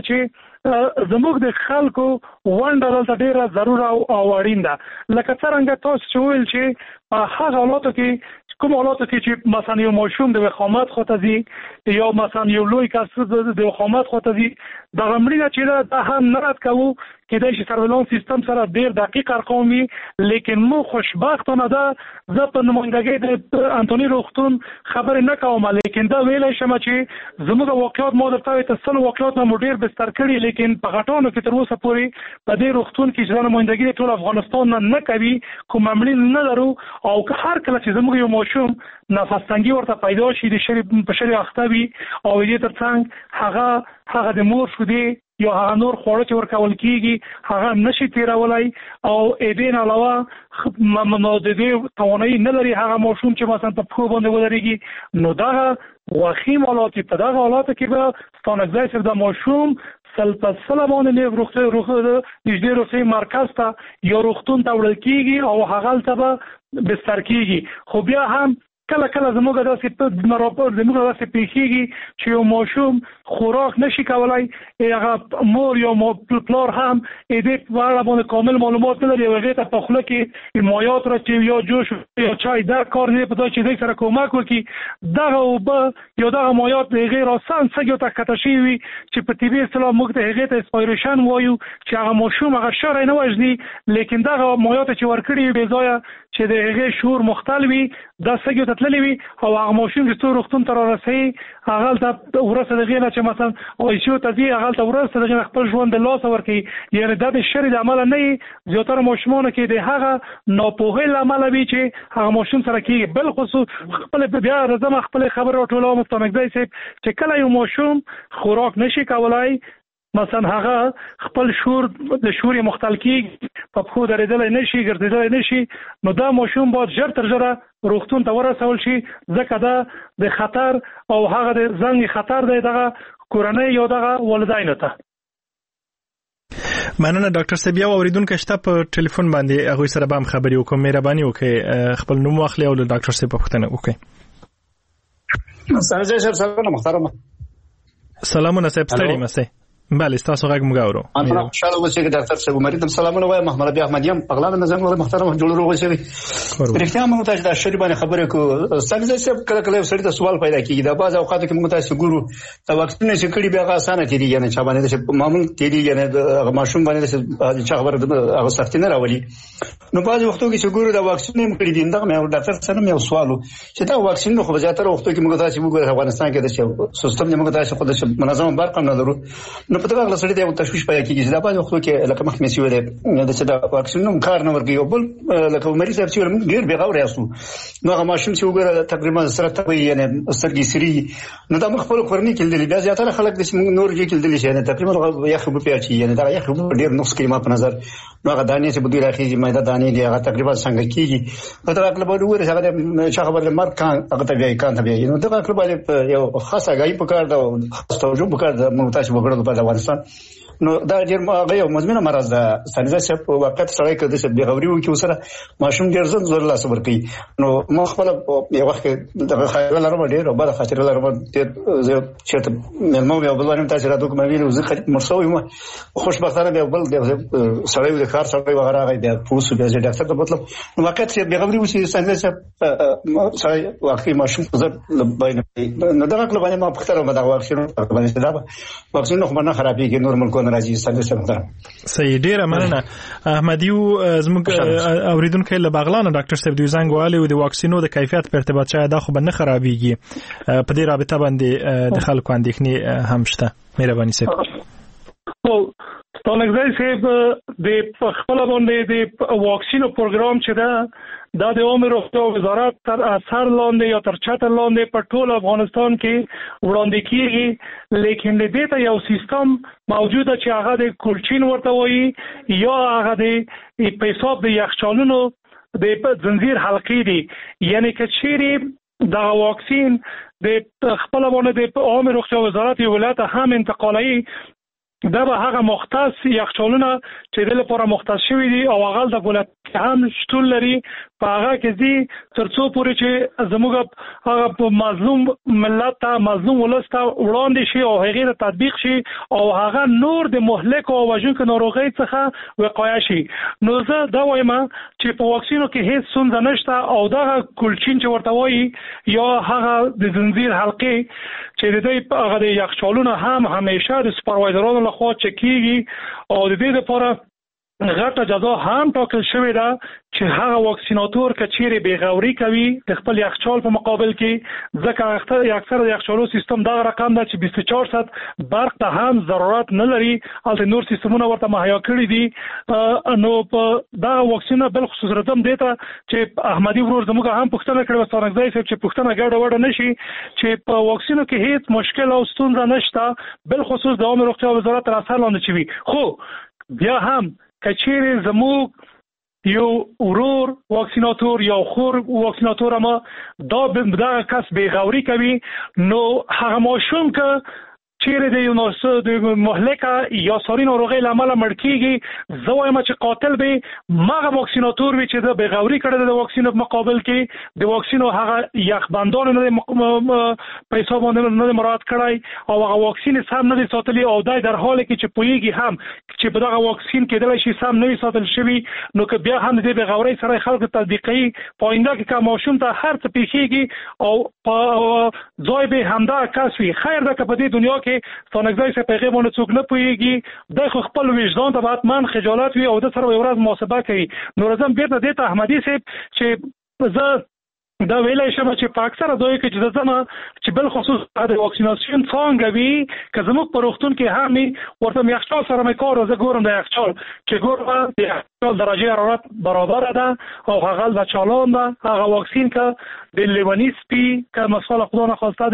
C: چې زموږ د خلکو ونډه دلته ډیره ضرور او اړین ده. لکه څرنګه تاسو چې ویل چې په هغه حالاتو کې کوم حالاتو کې چې مثلا یو ماشوم د وخامت خواته ځي یا مثلا یو لوی کس د وخامت خواته ځي دغه مړینه چې دا هم نه رد کوو کېدای شي سرویلانس سیستم سره ډیر دقیق ارقام وي لیکن مو خوشبختانه ده زه په نمایندګۍ د انټوني روغتون خبرې نه کوم لیکن دا ویلی شم چې زموږ واقعات ما درته وایي ته 100 واقعات نه مو ډیر بستر کړي لیکن په غټانو کې تر اوسه پورې په دې روغتون کې چې نمایندګي ټول افغانستان نه کوي کوم مړین نه لرو او هر کله چې زموږ یو ماشوم نفس تنګي ورته پیدا شي د شری په شری اخته وي او دې ترڅنګ هغه د مور شودي یا هغه نور خوړه چې ورکول کیږي هغه نشي تیرولای او دې نه علاوه منادې توانایي نه لري هغه ماشوم چې مثلا په خو باندې ولريږي نو دا واخیم حالات په دغه حالات کې به ستانګځای سره د ماشوم سلبانه نه روغتي نږدې روغتي مرکز ته یا روغتون ته وړل کیږي او هغه ته به بستر کیږي خو بیا هم کله کله زموږ داسې راپور زموږ داسې پیښیږي چې یو ماشوم خوراک نشي کولای هغه مور یا پلار هم دې په اړه باندې کامل معلومات نه لري هغه ته په خوله کې مایات راځي یا جوش یا چای دا کار نه پدای چې دې سره کومک وکړي دغه او یا دغه مایات غیر آسان څنګه ته کټه شي وي چې په طبي اصطلاح موږ ته هغه ته اسپایریشن وایو چې هغه ماشوم هغه شر نه وژني لیکن دغه مایات چې ورکړي به ځای چې د هغه شور مختلفي دا څنګه تتللی وي او هغه ماشوم چې څو روغتون ته راسي هغه ته ورسره دغه چې مثلا او شو ته دی هغه ته ورسره دغه خپل ژوند د لاس ورکي یعنی د شر د عمل نه زیاتره ماشومان کې د هغه ناپوهۍ عمل وي چې هغه ماشوم سره کې بل خصوص خپل بیا رزم خپل خبر راټولو مستمګدای سي چې کله یو ماشوم خوراک نشي کولای مثلا هغه خپل شور د شوري مختل کیږي په خو درېدل نشي ګرځیدل نشي نو دا ماشوم باید ژر تر ژره روغتون ته ورسول شي ځکه دا د خطر او هغه د زنګ خطر دی دغه کورنۍ یو دغه والدینو ته.
A: مننه ډاکټر صاحب یو اوریدونکو شته په ټلیفون باندې هغه سره به هم خبري وکم مهرباني وکړئ خپل نوم واخلئ او له ډاکټر صاحب پوښتنه وکړئ.
G: سلام محترم.
A: سلامونه صاحب ستړي مسئ بله تاسو غږ مګاورو
G: انا خوشاله اوسئ ډاکټر صاحب مریدم سلامونه وایم محمد ابي احمدیم پغلان نظام ول محترم جوړ روغ شوی پرختیا موږ ته د شری باندې خبره کو څنګه چې کله کله سړی ته سوال پیدا کیږي دا بعض اوقات کې موږ تاسو ګورو دا واکسین چې کړي بیا آسانه تیریږي نه چا باندې چې معمول تیریږي نه ماشوم باندې چې خبره هغه سختي نه راولي نو بعض وختو کې چې ګورو دا واکسین هم کړي دي دا مې ډاکټر سره مې سوالو چې دا واکسین خو زیاتره وختو کې موږ تاسو وګورئ افغانستان کې د سیستم موږ تاسو خو د منظم برقم نه درو نو په دغه لسړي د تشویش پیدا کیږي دا په وخت کې لکه مخکې مې ویل د څه د واکسینونو کار نه ورګي او بل لکه مریض صاحب چې موږ ډیر بغاور یاستو نو هغه ماشوم چې وګوره تقریبا سره ته یعنی سترګې سری نو دا مخ په کورنۍ کې دي بیا زیاتره خلک د نور کې کې دي چې تقریبا یخ په پیاچی یعنی دا یخ په ډیر نقص کې ما په نظر نو هغه دانې چې بده راخیږي مېدا دانې دی هغه تقریبا څنګه کیږي په دا خپل به وګوره هغه د خبر مرګ کان هغه ته بیا کان ته بیا نو دا خپل به یو خاصه غي په کار دا توجه په کار د موږ تاسو وګړو په افغانستان نو دا ډیر هغه یو مزمنه مرز ده ستنځه چې په وخت سره کې د څه بغوري وو کې سره ماشوم ډیر زور لا صبر کوي نو ما خپل یو وخت د خیال لرم ډیر او بل خاطر لرم زه چې ملمو یو بل ورم تاسو راته کوم ویلو زه مرسوي ما خوشبختانه به بل سره یو د کار سره وغیرہ غي د پوسو به ډاکټر ته مطلب نو وخت چې بغوري وو چې څنګه چې سره واقعي ماشوم زر بین نو دا کله باندې ما پختره ما دا واکسین باندې دا واکسین خو نه خرابېږي نورمال کو راځي
A: صحیح ډیره مننه احمدیو زموږ اوریدونکو له بغلان ډاکټر صاحب دوی زنګ والي او د واکسینو د کیفیت په ارتباط شاید دا خو نه خرابېږي په دې رابطه باندې د خلکو اندېښنې هم شته مهرباني صاحب
C: ستانګزای صاحب د خپل باندې د واکسینو پروګرام چې دا د عمر روغتیا وزارت تر اثر لاندې یا تر چتر لاندې په ټول افغانستان کې وړاندې کیږي لیکن د دې ته یو سیستم موجوده چې هغه د کولچین ورته وایي یا هغه د په حساب د یخچالونو د زنجیر حلقې دي یعنی که چیرې دا واکسین د خپل باندې د عمر روغتیا وزارت ولایت هم انتقالي دا به هغه مختص یخچالونه چې د لپاره مختص شوی دي او هغه د ولایت هم شتون لري په هغه کې دي ترڅو پورې چې زموږ هغه مظلوم ملت ته مظلوم ولست ته وړاندې شي او هغه ته تطبیق شي او هغه نور د مهلک او وژونکو ناروغۍ څخه وقایه شي نو زه دا وایم چې په واکسینو کې هیڅ ستونزه نشته او دا کولچین چې ورته وایي یا هغه د زنجیر حلقې چې د دې هغه د یخچالونه هم همیشه د سپروایزرانو لخوا چکیږي او د دې لپاره غټه جزا هم ټاکل شوې ده چې هغه واکسیناتور کچېره بیغوري کوي د خپل یخچال په مقابل کې ځکه اکثر یخچالو سیستم دا رقم ده چې 24 ساعت برق ته هم ضرورت نه لري البته نور سیستمونه ورته مهیا کړی دي نو په دا واکسینه بل خصوص ردم دیته چې احمدي ورور زموږ هم پښتنه کړو ستانګزای صاحب چې پښتنه ګډه وډه نشي چې په واکسینو کې هیڅ مشکل او ستونزه نشته بل خصوص د عمر روغتیا وزارت تر اثر لاندې چوي خو بیا هم کچېره زموږ یو ورور واکسیناتور یا خور واکسیناتور ما دا کس بیغوري کوي نو هغه ماشوم که چیرې د یو د مهلکه یا ساري ناروغۍ له امله مړ کېږي زه وایم چې قاتل به مغه واکسیناتور وي چې د بیغوري کړی د واکسینو په مقابل کې د واکسینو هغه یخبندانو نه په حساب باندې نه مراعات کړی او هغه واکسین سم نه ساتلی او دای در حال کې چې پویږي هم چې په دغه واکسین کېدلی شي سم نه ساتل شوی نو که بیا هم د بیغوري سره خلک تطبیقي پاینده کې کوم ماشوم ته هر څه پیښیږي او په ځای به همدا کس وي خیر ده که په دې دنیا کې ستانګزای څخه پیغام باندې څوک نه پويږي د خپل وجدان ته حتمان خجالت وي او د سره یو ورځ محاسبه کوي نو راځم بیرته د احمدي صاحب چې زه دا ویلای شم چې په اکثره دوی کې چې زما چې بل خصوص د واکسیناسیون څنګه وي که زموږ په روغتون کې هم ورته یخچال سره مې کار زه ګورم د یخچال چې ګورم د یخچال درجه حرارت برابر ده او هغه د چالان ده هغه واکسین که د لیونی سپي که مسئله خدا نخواسته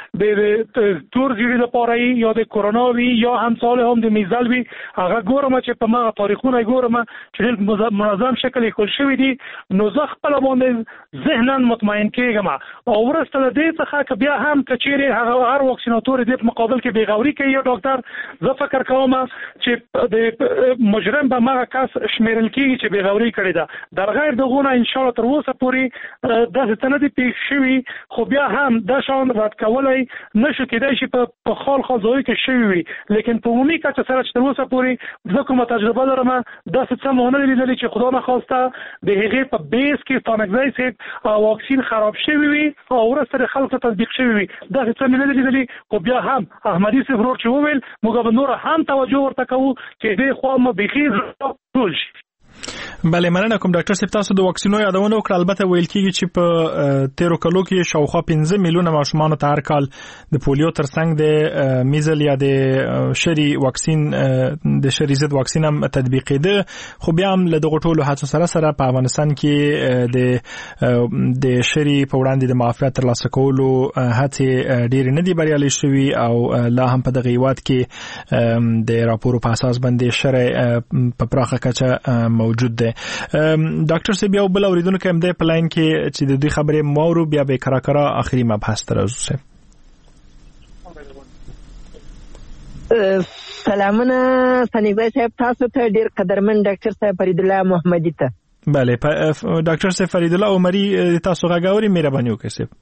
C: د تور زیری لپاره یا د کرونا وي یا هم سال هم د میزل وي هغه ګورم چې په ماغه تاریخونه ګورم چې منظم شکل کول شوی دي نو زه خپل باندې ذهناً مطمئن کېږم او ورسته د دې څخه که بیا هم کچېرې هغه هر واکسیناتور دې په مقابل کې بیغوري کوي یا ډاکټر زه فکر کوم چې د مجرم به مغه کس شمیرل کېږي چې بیغوري کړې ده در غیر دغونه ان شاء الله تر اوسه پورې داسې څه نه دي پیښ شوي خو بیا هم دا شان رد کولی نشو کېدای شي په خال ځایو کې شوي وي لیکن په عمومي کچه سره چې تر اوسه پورې زه کومه تجربه لرم داسې څه مو نه لیدلي چې خدا نخواسته د هغې په بیس کې ستانګزی صاحب واکسین خراب شوی وي او ورسره خلکو تطبیق شوی وي دا څه نه لیدلي خو بیا هم احمدي صاحب ورور چې وویل موږ به نور هم توجه ورته کوو چې دې خوا مو بخیر ټول شي
A: بله مننه کوم ډاکټر صاحب تاسو د واکسینو یادونه وکړه البته ویل کیږي چې په 13 کلو کې شاوخوا 15 میلیونه ماشومان ته هر کال د پولیو ترڅنګ د میزل یا د شری واکسین د شری ضد واکسین هم تطبیقېده خو بیا هم له دغه ټولو هڅو سره په افغانستان کې د شری په وړاندې د معافیت ترلاسه کولو هڅې ډېر نه دي بریالي شوي او لا هم په دغه هیواد کې د راپورو په اساس باندې شری په پراخه کچه موجود دی ډاکټر صاحب یو بل اوریدونکو هم د پلاین کې چې د دوی خبرې مورو بیا به کرا اخري مبحث تر اوسه
H: سلامونه سنیبای صاحب تاسو ته ډیر قدرمن ډاکټر صاحب فرید الله محمدي ته
A: بله ډاکټر صاحب فرید الله عمري تاسو غاوري مهرباني وکړئ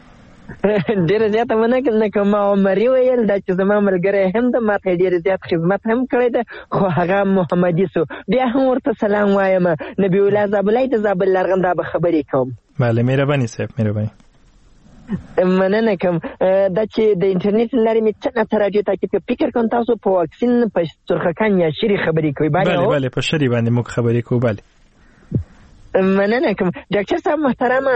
H: ډیر زیات مننه کوم عمري ویل دا چې زما ملګری هم د ماته ډیر زیات خدمت هم کړی ده خو هغه محمدي سو بیا هم ورته سلام وایم نبی الله زابلای د زابل لرغنده به خبرې کوم
A: بله مهرباني صاحب مهرباني
H: مننه کوم دا چې د انټرنیټ لارې می څنګه راډیو ته کې فکر کوم تاسو په واکسین په سرخکان یا شری خبرې کوي
A: بله په شری باندې موږ خبرې کوو بله
H: مننه کوم ډاکټر صاحب محترمه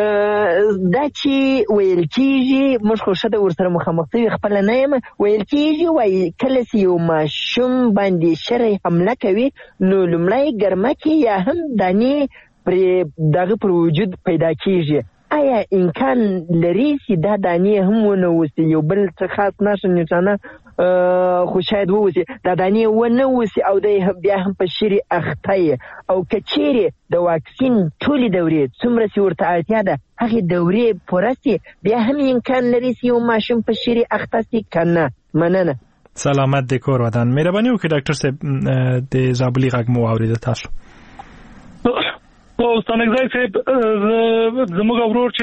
H: دا چې ویل کیږي موږ خو شته ورسره مخامخ شوي خپل نه یم ویل کیږي وایي کله چې یو ماشوم باندې شری حمله کوي نو لومړی ګرمکې یا هم دانې پرې دغه پر وجود پیدا کیږي آیا امکان لري چې دا دانې هم ونه وسي یو بل څه خاص نشانه خو شاید ووسي دا دانې ونه وسي او بیا هم په شری اخته او کچېرې د واکسین ټولې دورې څومره چې ورته اړتیا ده هغې دورې پوره سي بیا هم امکان لري چې یو ماشوم په شری اخته سي که نه مننه
A: سلامت د کور ودان مهرباني وکړئ ډاکټر صاحب د زابلي غږ مو واورېده تاسو
C: استانګزای صاحب زموږ ورور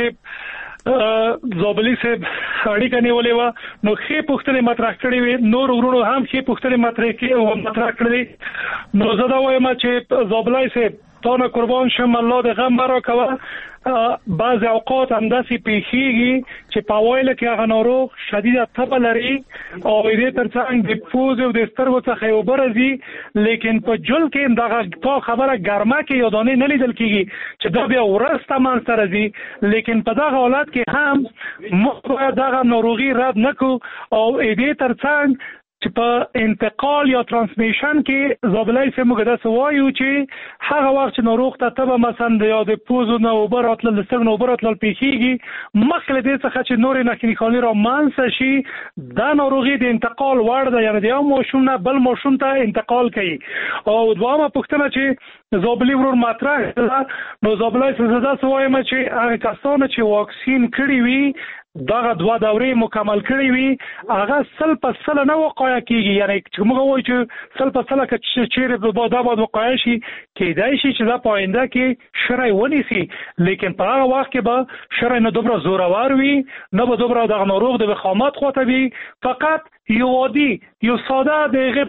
C: چې زابلي صاحب اړیکه نیولې وه نو ښې پوښتنې مطرح کړې وې نور ورونو هم ښې پوښتنې مطرح کړې نو زه دا وایم چې زابلي صاحب تا نه قربان شم الله د غم مرا کوه بعض اوقات همداسې پیښیږي چې په اوایل کې هغه ناروغ شدیده تبه لري او دې ترڅنګ د پوزې او د سترګو څخه اوبه راځي لیکن په جل کې دغه تا خبره ګرمه کې یا دانې نه لیدل کېږي چې دا بیا وروسته منځته راځي لیکن په دغه حالت کې هم موږ باید دغه ناروغي رد نه کړو او دې ترڅنګ چې په انتقال یا ترانسمیشن کې زابلای سه موږ داسې وایو چې هغه وخت چې ناروغ ته تبه مثلا یا د پوزو نه اوبه راتلل د سترګو نه اوبه راتلل پیښیږي مخکې له دې څخه چې نورې نښې خالي را منځته شي دا ناروغي د انتقال وړ ده یعنې د یو ماشوم نه بل ماشوم ته انتقال کوي او دویمه پوښتنه چې زابلي ورور مطرح کړه نو زابلای سه زه داسې وایم چې هغه کسانو چې واکسین کړي وي دغه 2 دورې مکمل کړې وي هغه 100% نه وقایع کیږي یعنی چې موږ وایو چې 100% کې چیرې به دا وقایع شي کېدای شي چې دا پاینده کې شرعي ونیسي لیکن په هغه وخت کې به شرعي نه دومره زورور وي نه به دومره دغه ناروغ د وخامت خواته وي فقط یو عادي یو ساده دغه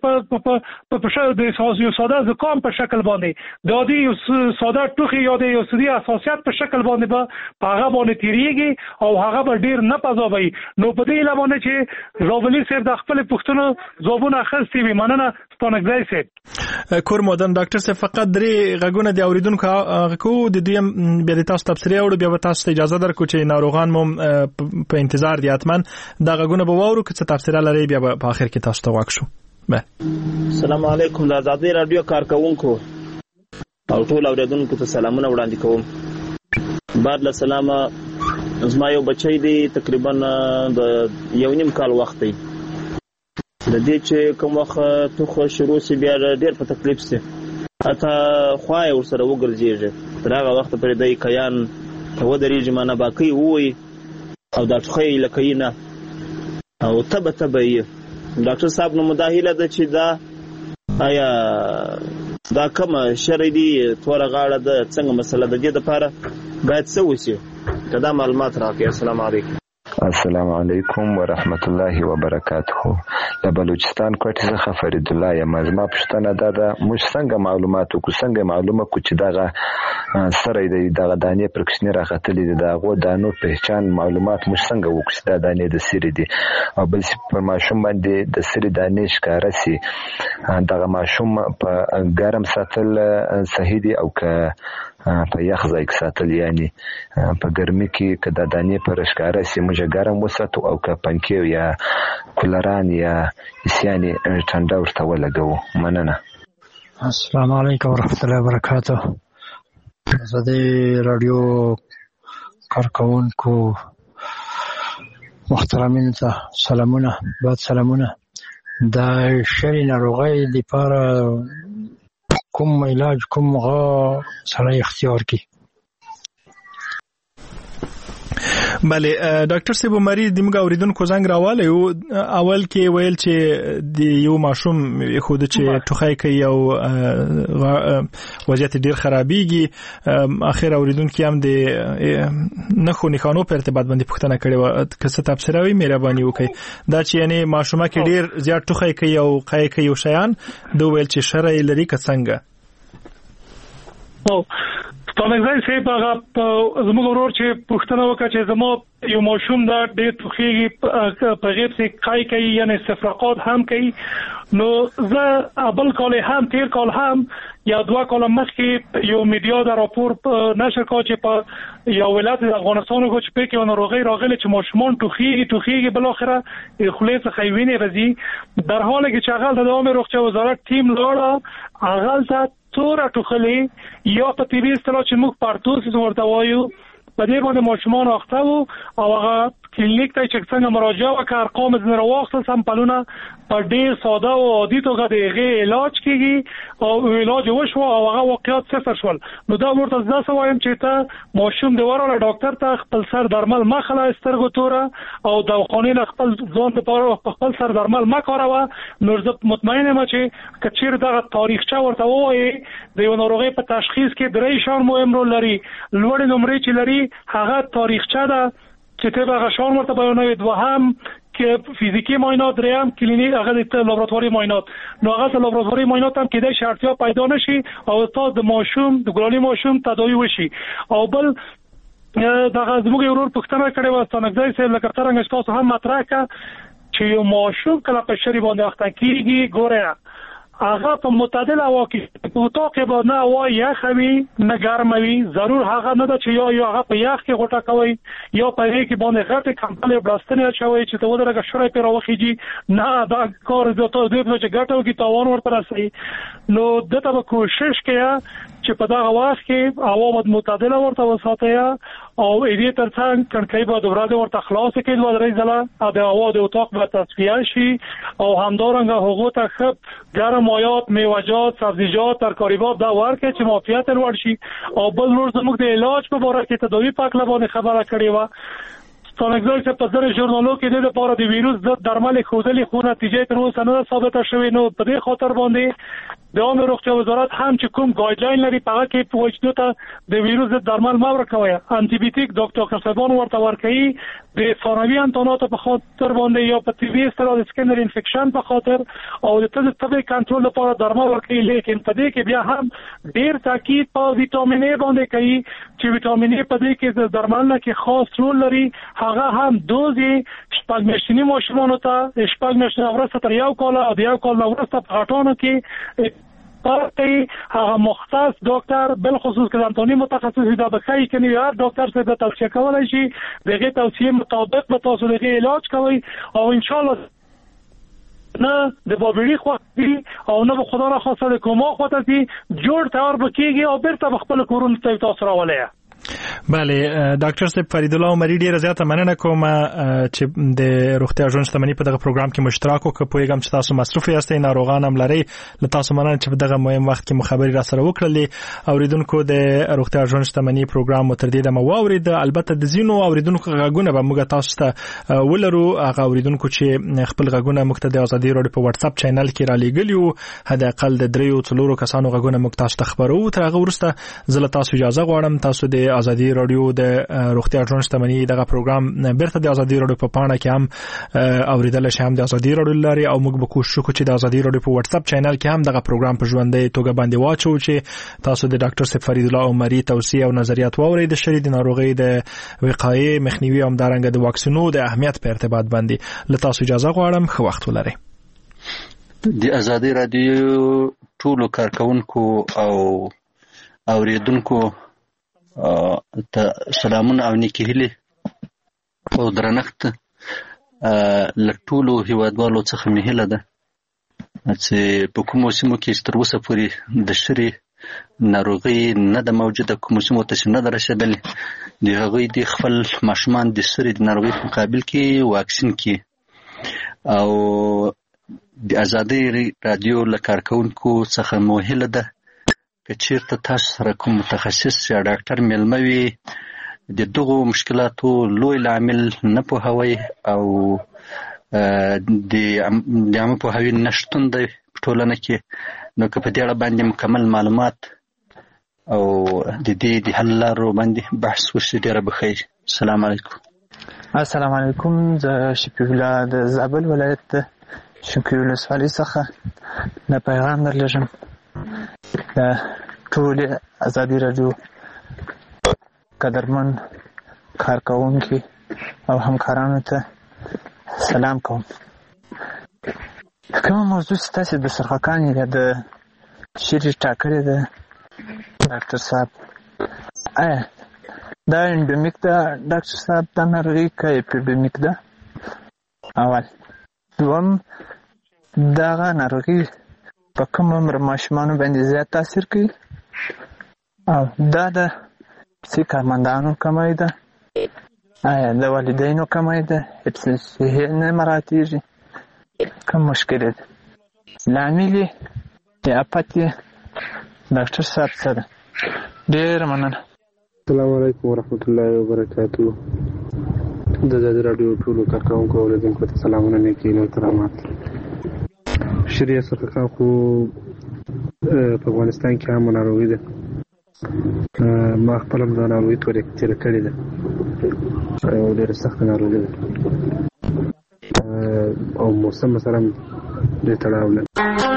C: په یو ساده زکام په شکل باندې د عادي یو ساده ټوخي یا د یو سدي اساسیت په شکل باندې به هغه باندې تیریږي او هغه به ډیر نه پزوي نو په دې لمونه چې زابلي صاحب د خپل پښتنو ځوابونه اخستي وي مننه ستانګزای صاحب
A: کور مودن ډاکټر صاحب فقط درې غږونه د اوریدونکو کو د دویم بیا د تاسو تفسیر او بیا تاسو اجازه درکو چې ناروغان مو په انتظار دي اتمن دا غږونه به واورو چې تفسیر لري بیا په اخر کې تاسو ته واښو
F: السلام علیکم د آزادۍ رادیو کارکونکو او ټول اوریدونکو ته سلامونه وړاندې کوم بعد له سلامه زما یو بچی دی تقریبا د 1.5 کال وخت دی د دې چې کوم وخت توخه شروع سی بیا ډېر په تکلیف سي اته خوای ورسره وګرځيږي تر هغه وخت پرې د کیان ته ودرېږي مانه باقي وای او دا ټخې لکینه او تبه ډاکټر صاحب نو مداهله ده چې دا آیا دا کوم شرعي دي تور غاړه د څنګه مسله د دې لپاره باید څه وسی دا معلومات راکړئ السلام علیکم
I: السلام علیکم ورحمت الله وبرکاته. د بلوچستان کوټه څخه فرید الله یم. زما پوښتنه ده موږ څنګه معلومات کو څنګه معلومه کو چې دغه سره دغه دانې پر کښنی راغتلې ده غو دانو پہچان معلومات موږ څنګه وکړو چې دا دانې د سری دي او بل پر ماشوم باندې د سری دانې ښکارا سي دغه ماشوم په ګرم ساتل صحیح دي او که په یخ ځای کې ساتل یعنی په ګرمي کې که د دانې پر ښکارا سي موږ ګرم وساتو او که پنکې یا کولران یا یعنی ټنډه ورته ولګو. مننه.
J: السلام علیکم ورحمت الله وبرکاته. زه رادیو کارکونکو محترمین ته سلامونه. بعد سلامونه. د شری ناروغۍ لپاره کوم علاج کوم غا سره اختیار کی؟
A: بله ډاکټر صاحب مری د موږ اوریدونکو زنګ راواله یو اول کې ویل چې د یو ماشوم خود چې ټوخی کوي او وضعیت ډیر خرابېږي. اخر اوریدونکو هم د نخو نښانو په ارتباط باندې پوښتنه کړې و که څه تفسیر وي مهرباني وکړئ دا چې یعنی ماشومه کې ډیر زیات ټوخی کوي او قای کوي او شیان دوی ویل چې شرع لري که څنګه؟
C: ستانګځای سي په زموږ ورور چې پښتنه وکړه چې زمو یو ماشوم دا ډېر توخیږي په غیب سي قای کوي یعنی استفراقات هم کوي نو زه ابل کال هم تیر کال هم یا 2 کال مخکې یو میډیا دا راپور نشر کړ چې په یو ولایت افغانستان کې چې په کې ناروغي راغله چې ماشومان توخیږي بل اخره خلیص خیوینه رضی در حالی که چغل د عامه روغتیا وزارت تیم لاړه اغل ته تور ټوخلي یا په طبي اصطلاح چې موږ پارتوس ورته وایو په دې باندې ماشومان اخته وو او هغه کلینیک ته چې څنګه مراجعه وکړ ارقام زنه راوخته سمپلونه په ډیر ساده او عادي توګه دغه علاج کیږي او علاج وشو او هغه واقعیت صفر شول. نو دا ورته ځکه وایم چې ته ماشوم د وراله ډاکټر ته خپل سر درمل مخله سترګو توره او د خانین خپل ځان لپاره خپل سر درمل مکاروه. نو زه مطمئن یم چې کچیر دغه تاریخچه ورته وایي د یو ناروغي په تشخیص کې درې شان مهم رول لري. لوړ نمرې چې لري هغه تاریخچه ده چې ته هغه شان ورته بیانوي. دوهم کې فزیکی معاینات دریم کلینیک هغه د لابراتواري معاینات نو هغه د لابراتواري معاینات هم کې د شرطیا پیدا نشي او تاسو د ماشوم د ګلالي ماشوم تداوی وشي. او بل دغه زموږ یو ورور پښتنه کړي و ستانګځای سره لکه څنګه تاسو هم مطرح کړه چې یو ماشوم کله په شری باندې اخته کیږي ګوره هغه په معتدل هوا کې په اتاق کې نه هوا یخوي نه ګرموي ضرور هغه نه ده چې یا هغه په یخ کې غوټه کوي یا په هغه کې باندې غټه کمپلې بلاستنه چوي چې ته ودرګه شړې پر واخیږي نه دا کار د ته د چې ګټو کې تاوان ورته راسي. نو دته به کوشش کړه چې په دا وخت کې هوا معتدله ورته وساتي او دې ترڅنګ کړکۍ به د ورځې ورته خلاص کړي د درې ځله د هوا د اتاق به تصفیه شي او همدارنګه هغه ته خپ ګرم مایات میوه‌جات سبزیجات ترکاریات دا ورکړي چې معافیت لوړ شي. او بل ورځ زموږ د علاج په اړه کې تداوی پاک لبانه خبره کړې و ستانګځای چې په ځینې ژورنالو کې د لپاره د ویروس ضد درمل خودلې خو نتیجه تر اوسه نه ثابته شوې. نو په دې خاطر باندې د عامه روغتیا وزارت هم چې کوم ګایډلاین لري په هغه کې پوښتنه ته د ویروس ضد درمل ما ورکوي انټي بیوټیک ډاکټر صاحبان ورته ورکوي د ثانوي انتونات په خاطر باندې یا په طبي اصطلاح د سکینر انفیکشن په خاطر او د طبي کنټرول لپاره درمل ورکوي. لیکن په دې کې بیا هم ډیر تاکید په وټامین ای باندې کوي چې وټامین ای په دې کې د درمل نه کې خاص رول لري. هغه هم دوزي شپږ میاشتنی ماشومانو ته شپږ میاشتې وروسته تر یو کال او د یو کال وروسته په غټانو کې پارتي هغه مختص ډاکټر بل خصوص کې انټونی متخصص دا بخای کني هر ډاکټر څخه توصیه کولای شي دغه توصیه مطابق به تاسو دغه علاج کوي او ان شاء الله نه د بابړي خو او نه خدا را خاصه د کومه خاطر چې جوړ تیار بکیږي او بیرته خپل کورونه ته تاسو راولې.
A: بله ډاکټر صاحب فرید الله عمری ډیره زیاته مننه کوم چې د روغتیا ژوند شتمنۍ په دغه پروګرام کې مشترک وکړ. پوهیږم چې تاسو مصروف یاستئ ناروغان هم لرئ له تاسو مننه چې په دغه مهم وخت کې مخابري را سره وکړلې. اوریدونکو د روغتیا ژوند شتمنۍ پروګرام متر دې د مواورید البته د زینو اوریدونکو غږونه به موږ تاسو ته ولرو. هغه اوریدونکو چې خپل غږونه موږ ته د ازادي رادیو په واتس اپ چینل کې را لېږلیو حد اقل د 3 کسانو غږونه موږ تاسو ته خبرو. تر هغه وروسته زه له تاسو اجازه غواړم. تاسو د ازادي ازادي رادیو د روغتیا ژوند شتمنۍ دغه پروګرام بیرته د ازادي رادیو په پاڼه کې هم اوریدل شي، هم د ازادي رادیو لري، او موږ به کوشش وکړو چې د ازادي رادیو په واتس اپ چینل کې هم دغه پروګرام په ژوندۍ توګه باندې واچو چې تاسو د ډاکټر صاحب فرید الله عمري توصیه او نظریات واورئ د شری د ناروغۍ د وقایې مخنیوي او همدارنګه د واکسینو د اهمیت په ارتباط باندې. له تاسو اجازه غواړم، ښه وخت ولرئ.
K: د ازادي رادیو ټولو کارکونکو او اوریدونکو ته سلامونه او نیکې هیلې او درنښت. له ټولو هیوادوالو څخه مې هیله ده چې په کومو سیمو کې تر اوسه پورې د شری ناروغي نه ده موجوده، کومو سیمو ته نه ده رسېدلې، د هغوی د خپل ماشومان د شری د ناروغۍ په مقابل کې واکسین کړي. او د ازادي رادیو له کارکونکو څخه مو هیله ده که چیرته تاسو سره کوم متخصص یا ډاکټر میلمه وي، د دغو مشکلاتو لوی لامل نه پوهوي او د عامه پوهاوي نشتون دی په ټولنه کې، نو که په دې اړه باندې مکمل معلومات او د دې د حل لارو باندې بحث وشي ډېره به ښه وي. السلام علیکم.
L: السلام علیکم. زه شفیع الله د زابل ولایت د شنکۍ ولسوالۍ څخه دا پیغام درلېږم. د ټولې ازادي رادیو قدرمن کارکوونکي او همکارانو ته سلام کوم. کومه موضوع چې تاسې د سرخکان یا د شری ټاکلې ده ډاکټر صاحب، آیا دا انډمیک ده ډاکټر صاحب دا ناروغي که اپیډمیک ده؟ اول. دوم، دغه ناروغي په کوم عمر ماشومانو باندې زیات تاثیر کوي او دا د سی کارمندانو کمی ده؟ آیا د والدینو کمی ده؟ صحي نه مراتیږي؟ کوم مشکل ده؟ لامل یې یا افت یې ډاکټر صاحب څه ده؟ ډېره مننه.
M: السلام علیکم ورحمت الله وبرکاتو. د ازادي راډیو ټولو کارکوونکو او اوریدونکو ته سلامونه، نیکې هیلې او احترامات. شری سرخکان خو په افغانستان کې هم ناروغي ده. ما خپل هم دا ناروغي تېره کړې ده او ډېره سخته ناروغي ده او موسم سره هم ډېر تړاو لري.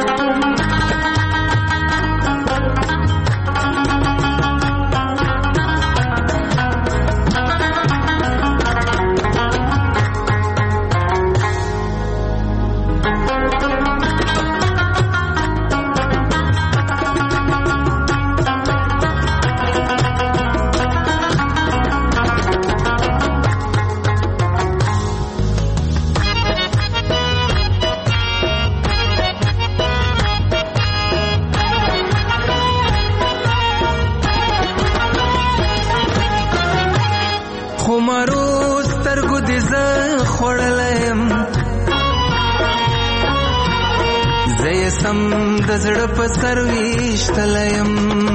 N: د زړه په سر ویشتلیم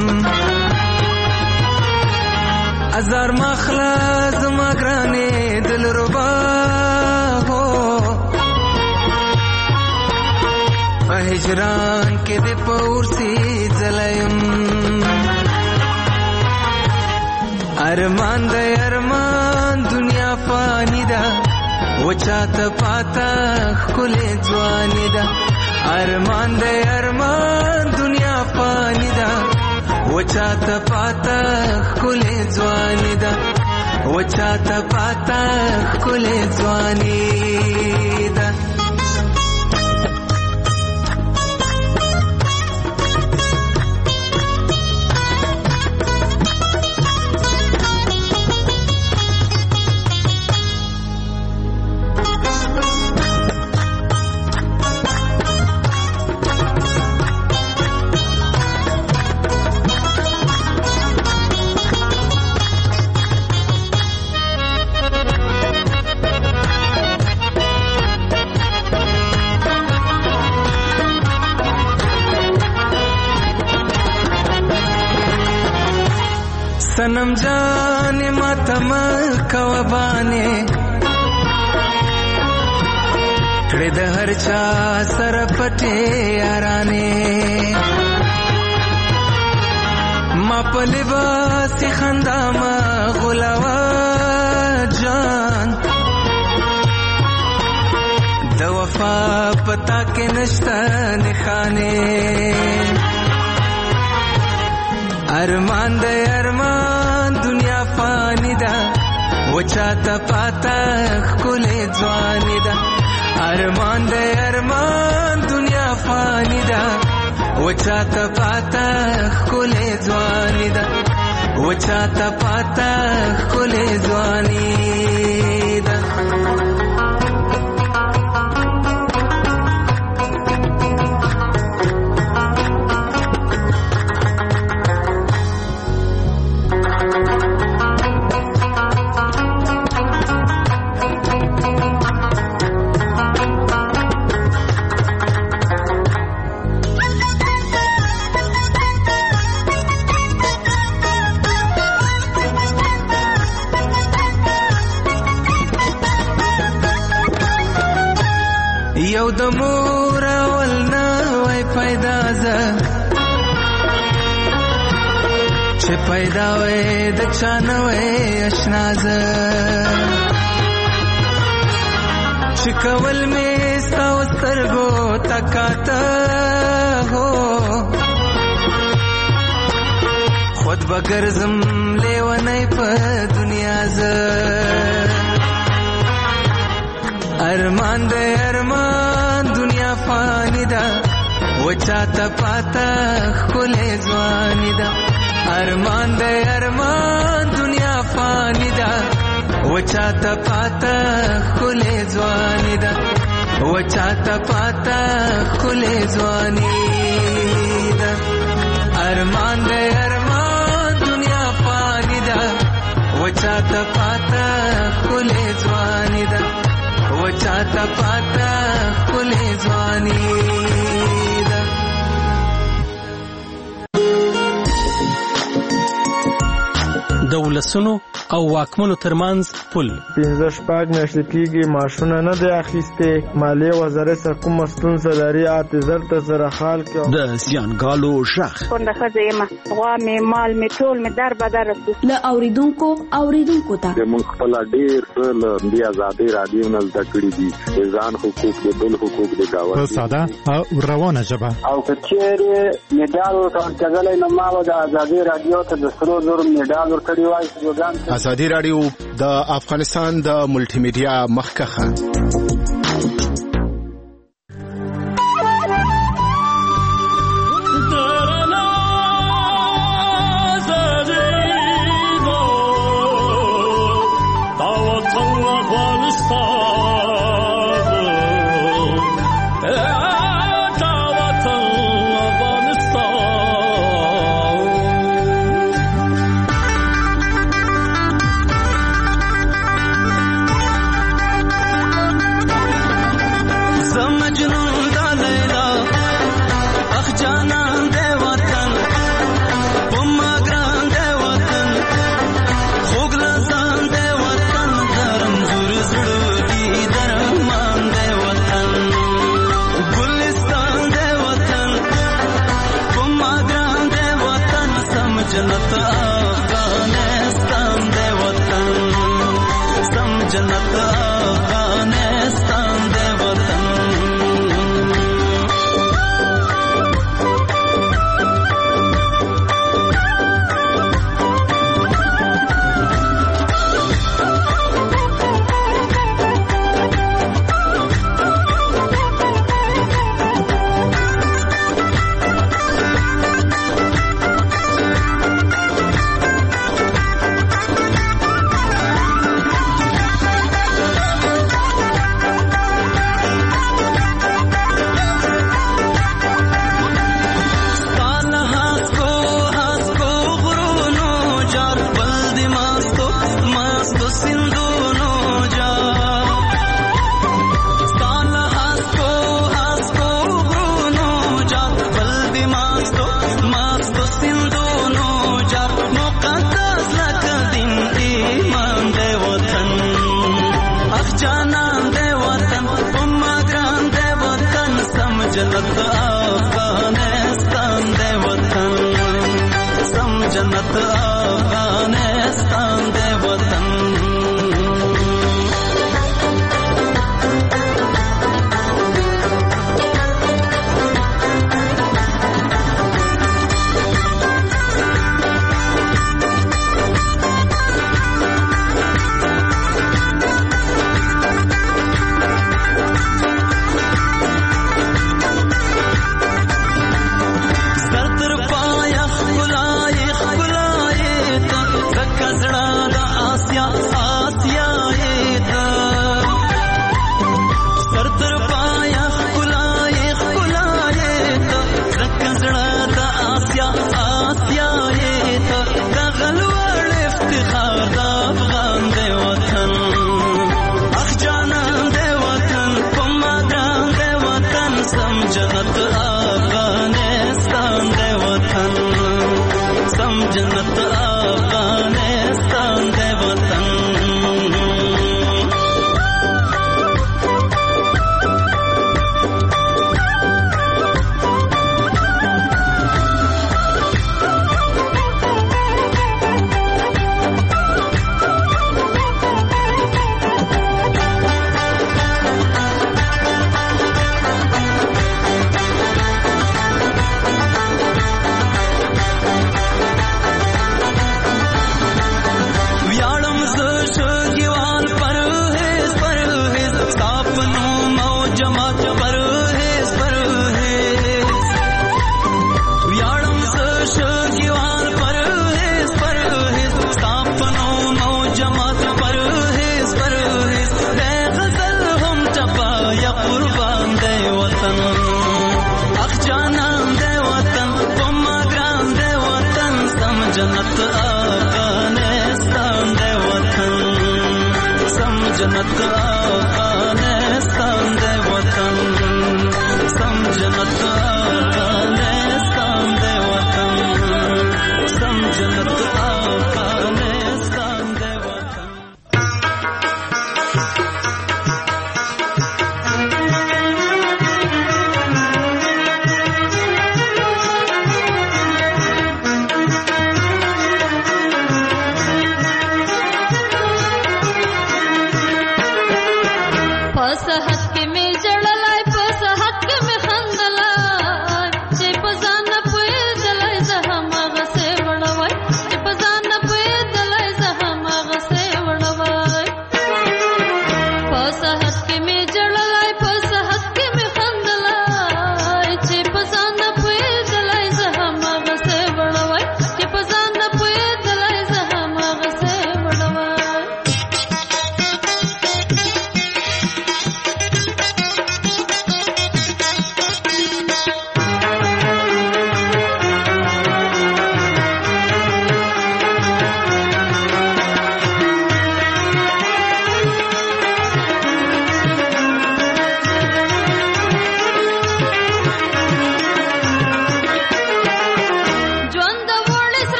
N: ازار مخلا زما ګرانې دلربا هو په هجران کې د پورسي ځلیم ارمان د ارمان دنیا فانی ده وچاته پاتا خلې ځواني ده ارمان د ارمان دنیا فانی ده وچاته پاتا خلې ځواني ده وچاته پاتا خلې ځواني ده सनम जाने मातम कवबाने कड़े द हर चा सरपटे याराने په لباس خندا ما غلاوه جان د وفا پتا کې نشته نښانه ارمان د ارمان دنیا فانی ده وچاته پاته خلې ځواني ده ارمان د ارمان دنیا فانی ده وچاته پاته خلې ځواني ده وچاته پاته خلې ځواني ده یو د مور اول نوی پیدا زه چې پیدا وې د چا نوی اشنا زه چې کول مې ستا و سترګو تکاته هو خود به ګرځم لیونی په دنیا زه ارمان د ارمان دنیا فانی ده وچاته پاته خلې ځواني ده ارمان د ارمان دنیا فانی ده وچاته پاته خلې ځواني ده وچاته پاته خلې ځواني ده ارمان د ارمان دنیا فانی ده وچاته پاته خلې ځواني ده وچاته پاته خلې ځواني ده
O: د ولسونو او واکمنو ترمنځ پل
P: 15 میاشتې کېږي معاشونه نه دی اخیستې مالیې وزارت سره کومه ستونزه لري اعتذار ته سره حال کې
B: د زیانګالو شخ
Q: کونډه ښځه یم غوا مې مال مې ټول مې در بدر رسو
R: له اوریدونکو ته
S: موږ خپل ډېر له دې ازادي رادیو نه زده کړي دي ځان حقوق د بل حقوق د گاوند
A: په ساده او روانه ژبه
S: او کچېره میډال ورکړل نو ما د ازادي رادیو ته د سرو زر میډال ورکړی وای
B: ازادي رادیو د افغانستان د ملټي میډیا مخکخه
N: जन्नत अफगानिस्तान दे वतन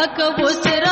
T: پاک وسره